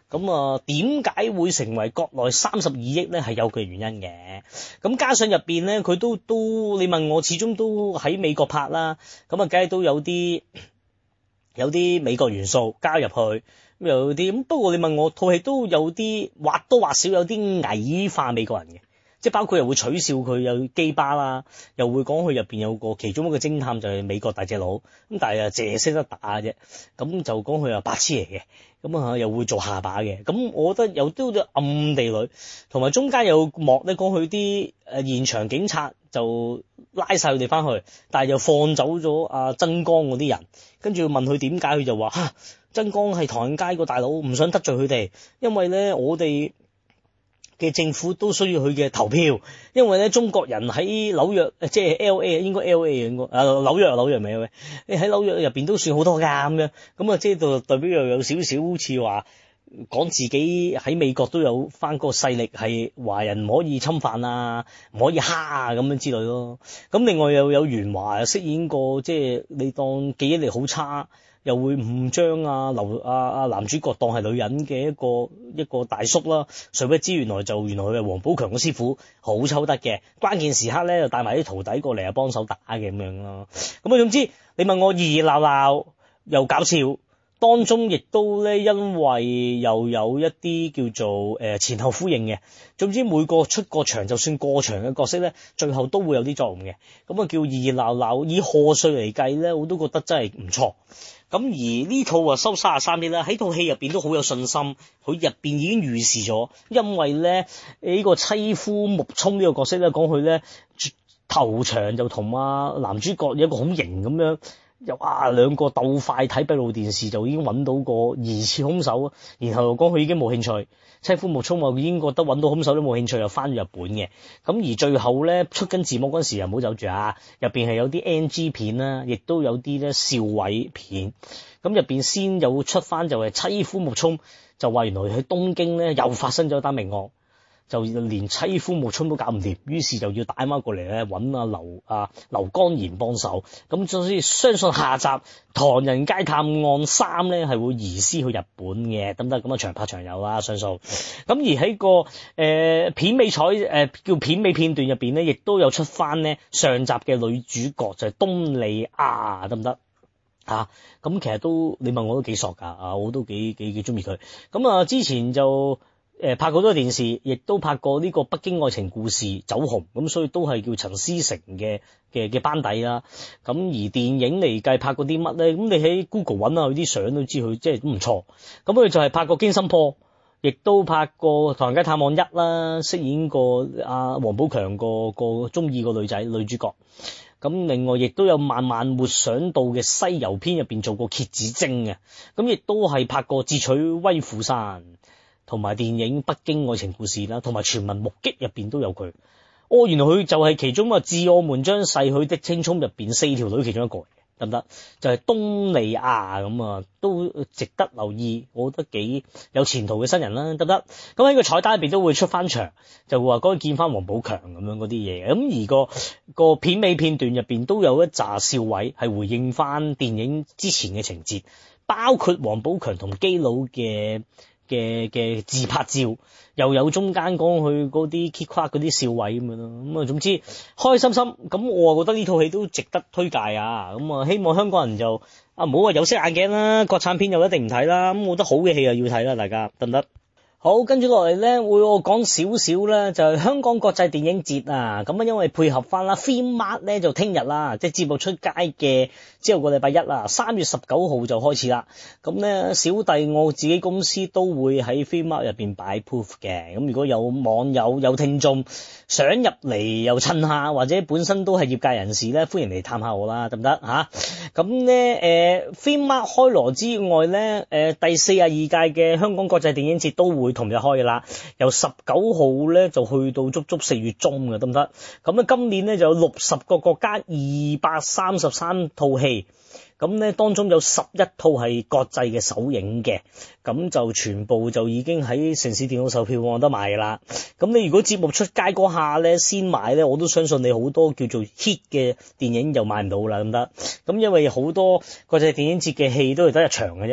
咁啊，點解會成為國內三十二億咧？係有佢原因嘅。咁加上入邊咧，佢都都，你問我，始終都喺美國拍啦。咁啊，梗係都有啲有啲美國元素加入去，咁有啲咁。不過你問我，套戲都有啲或多或少有啲矮化美國人嘅。即係包括又會取笑佢有基巴啦，又會講佢入邊有個其中一個偵探就係美國大隻佬，咁但係啊淨係識得打啫，咁就講佢係白痴嚟嘅，咁啊又會做下巴嘅，咁我覺得有都有暗地裏，同埋中間有幕咧講佢啲誒現場警察就拉晒佢哋翻去，但係又放走咗阿曾江嗰啲人，跟住問佢點解，佢就話嚇曾江係唐人街個大佬，唔想得罪佢哋，因為咧我哋嘅政府都需要佢嘅投票，因為咧中國人喺紐約，即係 L A 應該 L A 應該啊紐約紐約咪喂，你喺紐約入邊都算好多㗎咁樣，咁啊即係代代表又有少少好似話講自己喺美國都有翻個勢力，係華人唔可以侵犯啊，唔可以蝦啊咁樣之類咯。咁另外又有袁華飾演過，即係你當記憶力好差，又會誤將啊劉啊啊男主角當係女人嘅一個一個大叔啦，誰不知原來就原來佢係王寶強嘅師傅，好抽得嘅，關鍵時刻咧就帶埋啲徒弟過嚟啊幫手打嘅咁樣咯。咁啊總之你問我熱熱鬧鬧又搞笑，當中亦都咧因為又有一啲叫做誒前後呼應嘅，總之每個出過場就算過場嘅角色咧，最後都會有啲作用嘅，咁啊叫熱熱鬧鬧，以賀歲嚟計咧，我都覺得真係唔錯。咁而呢套啊收三十三億啦，喺套戲入邊都好有信心，佢入邊已經預示咗，因為咧呢、這個妻夫木聰呢個角色咧，講佢咧頭場就同啊男主角有一個好型咁樣，又啊兩個鬥快睇閉路電視就已經揾到個疑似兇手，然後又講佢已經冇興趣。妻夫木聰話已經覺得揾到兇手都冇興趣，又翻咗日本嘅。咁而最後咧出緊字幕嗰陣時又唔好走住啊，入邊係有啲 N G 片啦，亦都有啲咧笑位片。咁入邊先有出翻就係妻夫木聰就話原來喺東京咧又發生咗單命案，就連妻夫木聰都搞唔掂，於是就要打翻過嚟咧揾阿劉啊劉光賢幫手。咁所以相信下集《唐人街探案三》咧係會移師去日本嘅，得唔得？咁啊長拍長有啦，相信。咁而喺個誒、呃、片尾彩誒、呃、叫片尾片段入邊咧，亦都有出翻咧上集嘅女主角就係東莉亞，得唔得？啊，咁其實都你問我都幾索㗎，啊我都幾幾幾中意佢。咁啊之前就誒拍過好多電視，亦都拍過呢個北京愛情故事走紅，咁所以都係叫陳思成嘅嘅嘅班底啦。咁而電影嚟計拍過啲乜咧？咁你喺 Google 揾下佢啲相都知佢即係都唔錯。咁佢就係拍過驚心坡，亦都拍過唐人街探案一啦，飾演過阿王寶強個個中意個女仔女主角。咁另外亦都有萬萬沒想到嘅西遊篇入邊做過蠍子精嘅，咁亦都係拍過智取威虎山，同埋電影北京愛情故事啦，同埋全民目擊入邊都有佢。哦，原來佢就係其中啊致我們將逝去的青蔥入邊四條女其中一個嚟嘅，得唔得？就係、是、東莉亞咁啊，都值得留意，我覺得幾有前途嘅新人啦，得唔得？咁喺個彩單入邊都會出翻場，就話嗰個見翻王寶強咁樣嗰啲嘢。咁而個個片尾片段入邊都有一紮笑位，係回應翻電影之前嘅情節，包括王寶強同基佬嘅嘅嘅自拍照，又有中間講佢嗰啲 kick 跨嗰啲笑位咁樣咯。咁啊總之開心心，咁我啊覺得呢套戲都值得推介啊。咁啊希望香港人就啊唔好話有色眼鏡啦，國產片就一定唔睇啦。咁我覺得好嘅戲啊要睇啦，大家得唔得？好，跟住落嚟咧，會我講少少咧，就係香港國際電影節啊。咁啊，因為配合翻啦 Filmart 咧，就聽日啦，即係節目出街嘅之後個禮拜一啦，三月十九號就開始啦。咁咧，小弟我自己公司都會喺 Filmart 入邊擺 proof 嘅。咁如果有網友有聽眾想入嚟又趁下，或者本身都係業界人士咧，歡迎嚟探下我啦，得唔得吓？咁咧，誒 Filmart 開鑼之外咧，誒、呃、第四十二屆嘅香港國際電影節都會同日開嘅啦，由十九號咧就去到足足四月中嘅，得唔得？咁啊，今年咧就有六十個國家，二百三十三套戲，咁咧當中有十一套係國際嘅首映嘅，咁就全部就已經喺城市電腦售票網得賣嘅啦。咁你如果節目出街嗰下咧先買咧，我都相信你好多叫做 hit 嘅電影就買唔到啦，得唔得？咁因為好多國際電影節嘅戲都係得一場嘅啫。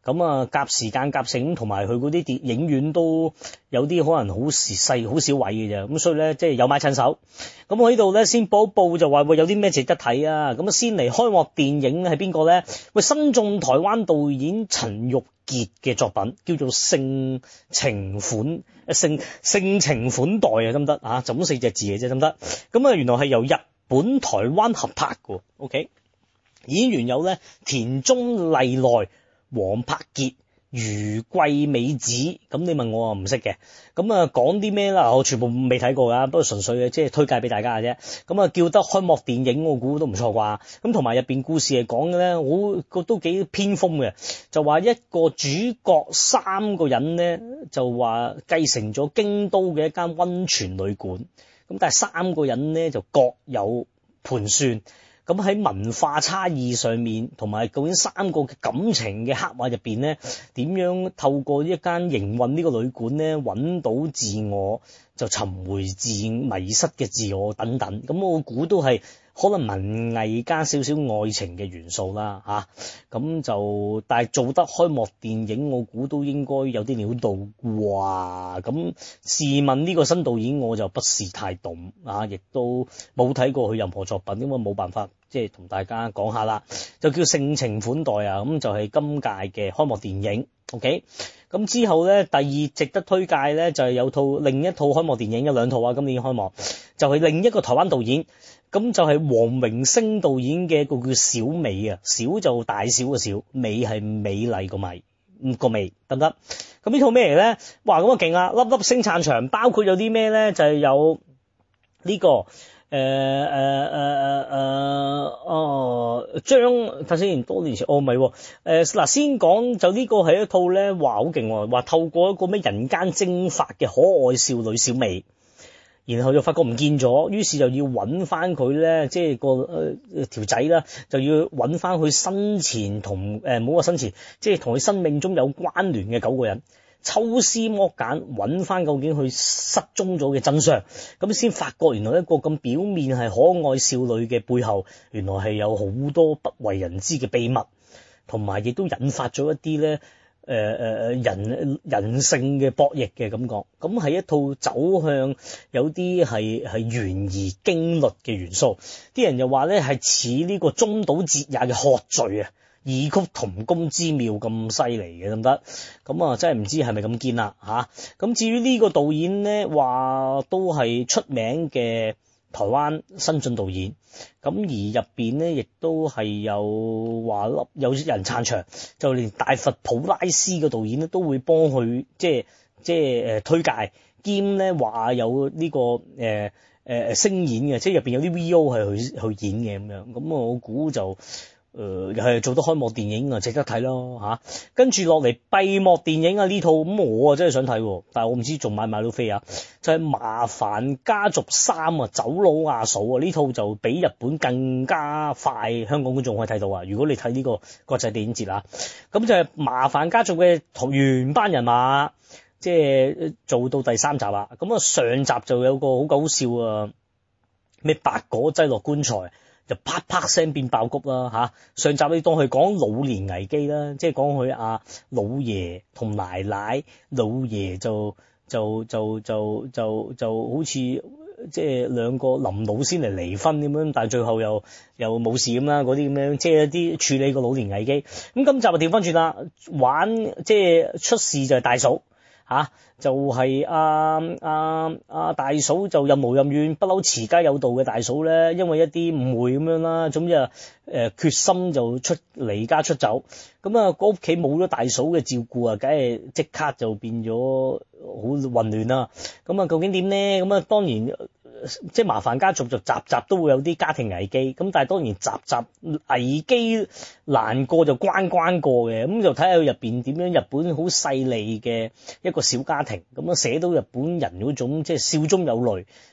咁啊夾時間夾成，同埋佢嗰啲電影院都有啲可能好細好少位嘅啫，咁所以咧即係有買趁手。咁我呢度咧先報一報就話喂有啲咩值得睇啊，咁啊先嚟開幕電影係邊個咧？喂，新晉台灣導演陳玉傑嘅作品叫做性情款誒性性情款待啊，得唔得啊？就咁四隻字嘅啫，得唔得？咁啊原來係由日本台灣合拍嘅 ，OK。演員有咧田中麗奈、黃柏傑、余桂美子，咁你問我啊唔識嘅，咁啊講啲咩啦？我全部未睇過噶，不過純粹嘅即係推介俾大家嘅啫。咁啊叫得開幕電影，我估都唔錯啩。咁同埋入邊故事係講嘅咧，我覺得都幾偏鋒嘅，就話一個主角三個人咧，就話繼承咗京都嘅一間溫泉旅館，咁但係三個人咧就各有盤算。咁喺文化差異上面，同埋究竟三個嘅感情嘅刻畫入邊咧，點樣透過一間營運呢個旅館咧，揾到自我，就尋回自迷失嘅自我等等。咁我估都係可能文藝加少少愛情嘅元素啦，吓、啊，咁就但係做得開幕電影，我估都應該有啲料到啩。咁試問呢個新導演，我就不是太懂啊，亦都冇睇過佢任何作品，因為冇辦法即係同大家講下啦。就叫性情款待啊，咁就係今屆嘅開幕電影。OK，咁之後咧，第二值得推介咧就係、是、有套另一套開幕電影，有兩套啊，今年開幕就係、是、另一個台灣導演。咁就係黃榮升導演嘅一個叫小美啊，小就大小嘅小，美係美麗個美，個美得唔得？咁呢套咩嚟咧？哇，咁啊勁啊，粒粒星撐場，包括有啲咩咧？就係、是、有呢、這個誒誒誒誒誒哦張睇先，多年前哦唔係喎，誒嗱先講就呢個係一套咧，哇好勁喎，話透過一個咩人間蒸發嘅可愛少女小美。然後就發覺唔見咗，於是就要揾翻佢咧，即係個誒條仔啦，就要揾翻佢生前同誒冇話生前，即係同佢生命中有關聯嘅九個人，抽絲剝繭揾翻究竟佢失蹤咗嘅真相，咁先發覺原來一個咁表面係可愛少女嘅背後，原來係有好多不為人知嘅秘密，同埋亦都引發咗一啲咧。誒誒誒人人性嘅博弈嘅感覺，咁係一套走向有啲係係懸疑驚慄嘅元素，啲人又話咧係似呢個中島哲也嘅喝罪啊，異曲同工之妙咁犀利嘅得唔得？咁啊真係唔知係咪咁堅啦嚇。咁至於呢個導演咧，話都係出名嘅台灣新晉導演，咁而入邊咧亦都係有話粒有人撐場，就連大佛普拉斯嘅導演咧都會幫佢即係即係誒推介，兼咧話有呢、這個誒誒誒聲演嘅，即係入邊有啲 V O 係去去演嘅咁樣，咁我估就。誒又係做得開幕電影啊，值得睇咯嚇。跟住落嚟閉幕電影啊呢套，咁我啊真係想睇，但係我唔知仲買唔買到飛啊。就係、是《麻煩家族三》啊，走佬阿嫂啊，呢套就比日本更加快，香港觀眾可以睇到啊。如果你睇呢個國際電影節啊，咁就係《麻煩家族》嘅原班人馬，即係做到第三集啦。咁啊上集就有個好搞笑啊，咩白果擠落棺材。就啪啪聲變爆谷啦嚇！上集你當佢講老年危機啦，即係講佢阿老爺同奶奶，老爺就就就就就就好似即係兩個臨老先嚟離婚咁樣，但係最後又又冇事咁啦，嗰啲咁樣，即係一啲處理個老年危機。咁今集就調翻轉啦，玩即係出事就係大嫂。吓、啊，就係阿阿阿大嫂就任勞任怨，不嬲持家有道嘅大嫂咧，因為一啲誤會咁樣啦，總之啊誒決心就出離家出走，咁啊個屋企冇咗大嫂嘅照顧啊，梗係即刻就變咗好混亂啦。咁啊究竟點咧？咁啊當然即係麻煩家族就集集都會有啲家庭危機，咁但係當然集集危機難過就關關過嘅，咁就睇下佢入邊點樣。日本好細膩嘅一個小家庭，咁啊寫到日本人嗰種即係笑中有淚，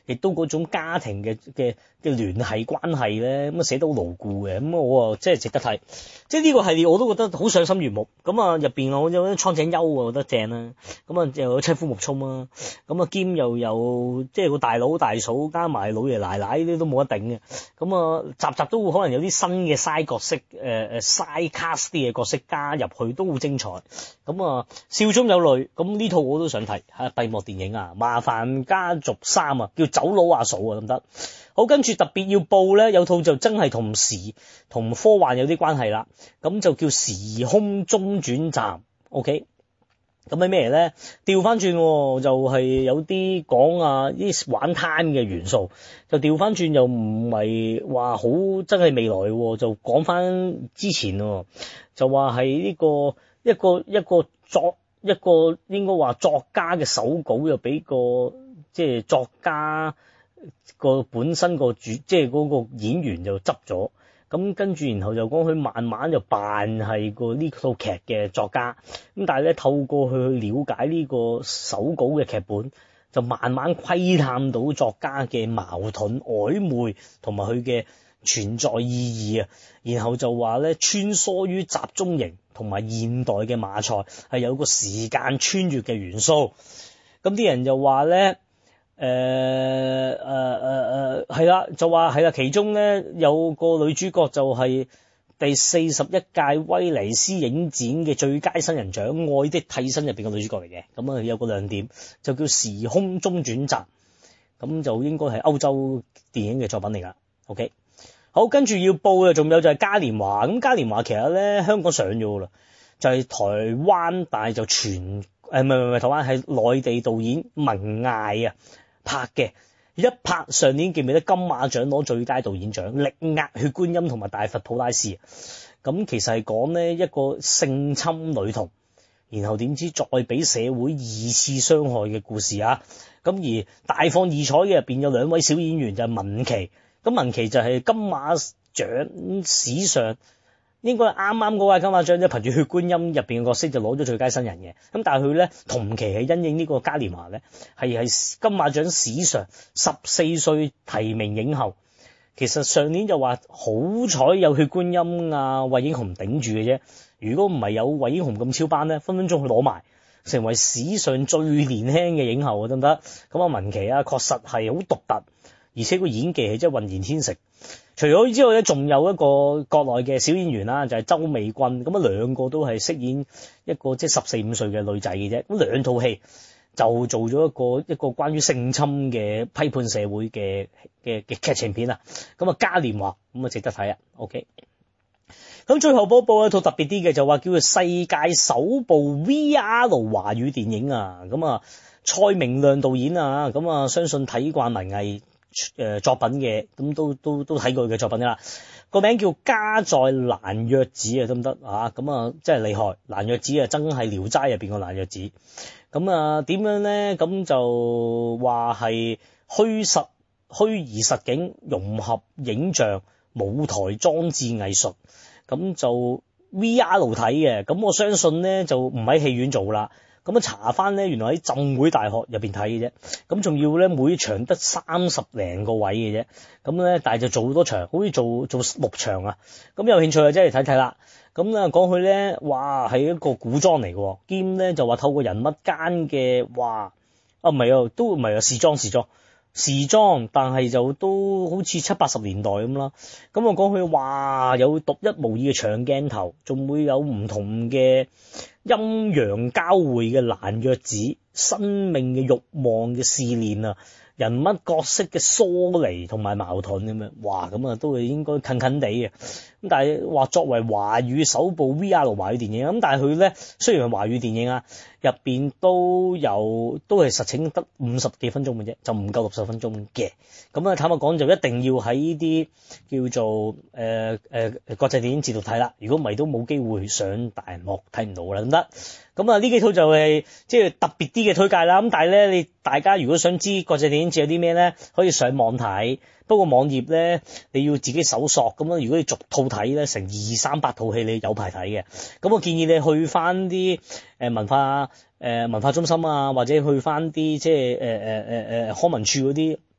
亦都嗰種家庭嘅嘅嘅聯繫關係咧，咁啊寫得好牢固嘅，咁我啊即係值得睇。即係呢個系列我都覺得好賞心悅目。咁啊入邊我有啲蒼井優啊，我覺得正啦。咁啊又有妻夫木聰啊，咁啊兼又有即係個大佬大嫂加埋老爺奶奶呢啲都冇得頂嘅。咁啊集集都會可能有啲新嘅 side 角色，誒、呃、誒 side cast 啲嘅角色加入去都好精彩。咁啊笑中有淚，咁呢套我都想睇嚇閉幕電影啊，麻煩家族三啊，叫走佬阿嫂啊，得唔得？好，跟住特別要報咧，有套就真係同時同科幻有啲關係啦，咁就叫時空中轉站 ，OK。咁係咩咧？調翻轉就係有啲講啊，啲玩 time 嘅元素，就調翻轉又唔係話好真係未來，就講翻之前，就話係呢個一個一個作一個應該話作家嘅手稿又俾個即係作家個本身個主即係嗰個演員就執咗。咁跟住，然後就講佢慢慢就扮係個呢套劇嘅作家，咁但係咧透過佢去了解呢個手稿嘅劇本，就慢慢窺探到作家嘅矛盾曖昧同埋佢嘅存在意義啊。然後就話咧穿梭於集中營同埋現代嘅馬賽係有個時間穿越嘅元素。咁啲人就話咧。誒誒誒誒係啦，就話係啦，其中咧有個女主角就係第四十一屆威尼斯影展嘅最佳新人獎《愛的替身》入邊嘅女主角嚟嘅，咁啊有個亮點就叫時空中轉站，咁就應該係歐洲電影嘅作品嚟噶。OK， 好，跟住要報嘅仲有就係嘉年華，咁嘉年華其實咧香港上咗啦，就係、是、台灣，但係就全誒唔係唔係唔係台灣，係內地導演文藝啊拍嘅，一拍上年記唔記得金馬獎攞最佳導演獎，力壓血觀音同埋大佛普拉斯。咁其實係講呢一個性侵女童，然後點知再俾社會二次傷害嘅故事啊。咁而大放異彩嘅入邊有兩位小演員就係文琪，咁文琪就係金馬獎史上應該啱啱嗰位金馬獎咧，憑住血觀音入邊嘅角色就攞咗最佳新人嘅。咁但係佢咧同期係因應呢個嘉年華咧，係係金馬獎史上十四歲提名影后。其實上年就話好彩有血觀音啊，惠英紅頂住嘅啫。如果唔係有惠英紅咁超班咧，分分鐘佢攞埋，成為史上最年輕嘅影后啊，得唔得？咁啊文琪啊，確實係好獨特，而且個演技係真係渾然天成。除咗之外咧，仲有一個國內嘅小演員啦，就係周美君。咁啊，兩個都係飾演一個即係十四五歲嘅女仔嘅啫。咁兩套戲就做咗一個一個關於性侵嘅批判社會嘅嘅嘅劇情片啊。咁啊，嘉年華咁啊，值得睇啊。OK。咁最後播報一套特別啲嘅，就話叫做世界首部 V R 華語電影啊。咁啊，蔡明亮導演啊。咁啊，相信睇慣文藝誒作品嘅，咁都都都睇過佢嘅作品啦。個名叫家在蘭若寺啊，得唔得啊？咁啊，真係厲害。蘭若寺啊，真係聊齋入邊個蘭若寺。咁啊，點樣咧？咁就話係虛實虛擬實景融合影像舞台裝置藝術。咁就 V R 睇嘅。咁我相信咧就唔喺戲院做啦。咁啊查翻咧，原來喺浸會大學入邊睇嘅啫。咁仲要咧，每場得三十零個位嘅啫。咁咧，但係就做好多場，好似做做六場啊。咁有興趣啊，真係睇睇啦。咁咧講佢咧，哇係一個古裝嚟嘅，兼咧就話透過人物間嘅，哇啊唔係啊，都唔係啊，時裝時裝時裝，但係就都好似七八十年代咁啦。咁我講佢話有獨一無二嘅長鏡頭，仲會有唔同嘅陰陽交匯嘅蘭若寺，生命嘅慾望嘅試煉啊，人物角色嘅疏離同埋矛盾咁樣，哇咁啊都係應該近近地嘅。咁但係話作為華語首部 V R 華語電影，咁但係佢咧雖然係華語電影啊，入邊都有都係實情得五十幾分鐘嘅啫，就唔夠六十分鐘嘅。咁啊坦白講就一定要喺呢啲叫做誒誒、呃呃、國際電影節度睇啦，如果唔係都冇機會上大銀幕睇唔到啦，得唔得？咁啊呢幾套就係即係特別啲嘅推介啦。咁但係咧，你大家如果想知國際電影節有啲咩咧，可以上網睇。不過網頁咧你要自己搜索咁樣，如果你逐套睇咧，成二三百套戲你有排睇嘅。咁我建議你去翻啲誒文化誒、呃、文化中心啊，或者去翻啲即係誒誒誒誒康文署嗰啲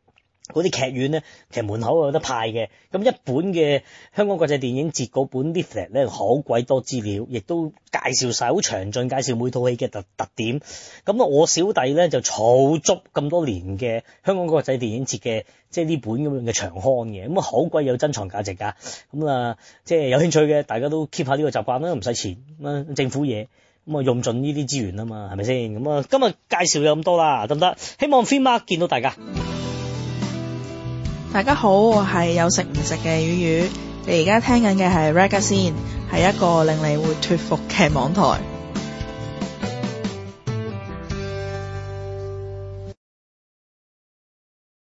嗰啲劇院咧，其實門口有得派嘅。咁一本嘅香港國際電影節嗰本 leaflet 咧，好鬼多資料，亦都介紹晒好詳盡介紹每套戲嘅特特點。咁啊，我小弟咧就儲足咁多年嘅香港國際電影節嘅即係呢本咁樣嘅長刊嘅，咁啊好鬼有珍藏價值㗎。咁啊，即係有興趣嘅，大家都 keep 下呢個習慣啦，唔使錢啊，政府嘢。咁啊，用盡呢啲資源啊嘛，係咪先？咁啊，今日介紹有咁多啦，得唔得？希望 Filmmark 見到大家。 大家好，我係有食唔食嘅魚魚。你而家聽緊嘅係 Ragazine，係一個令你會脫服嘅網台。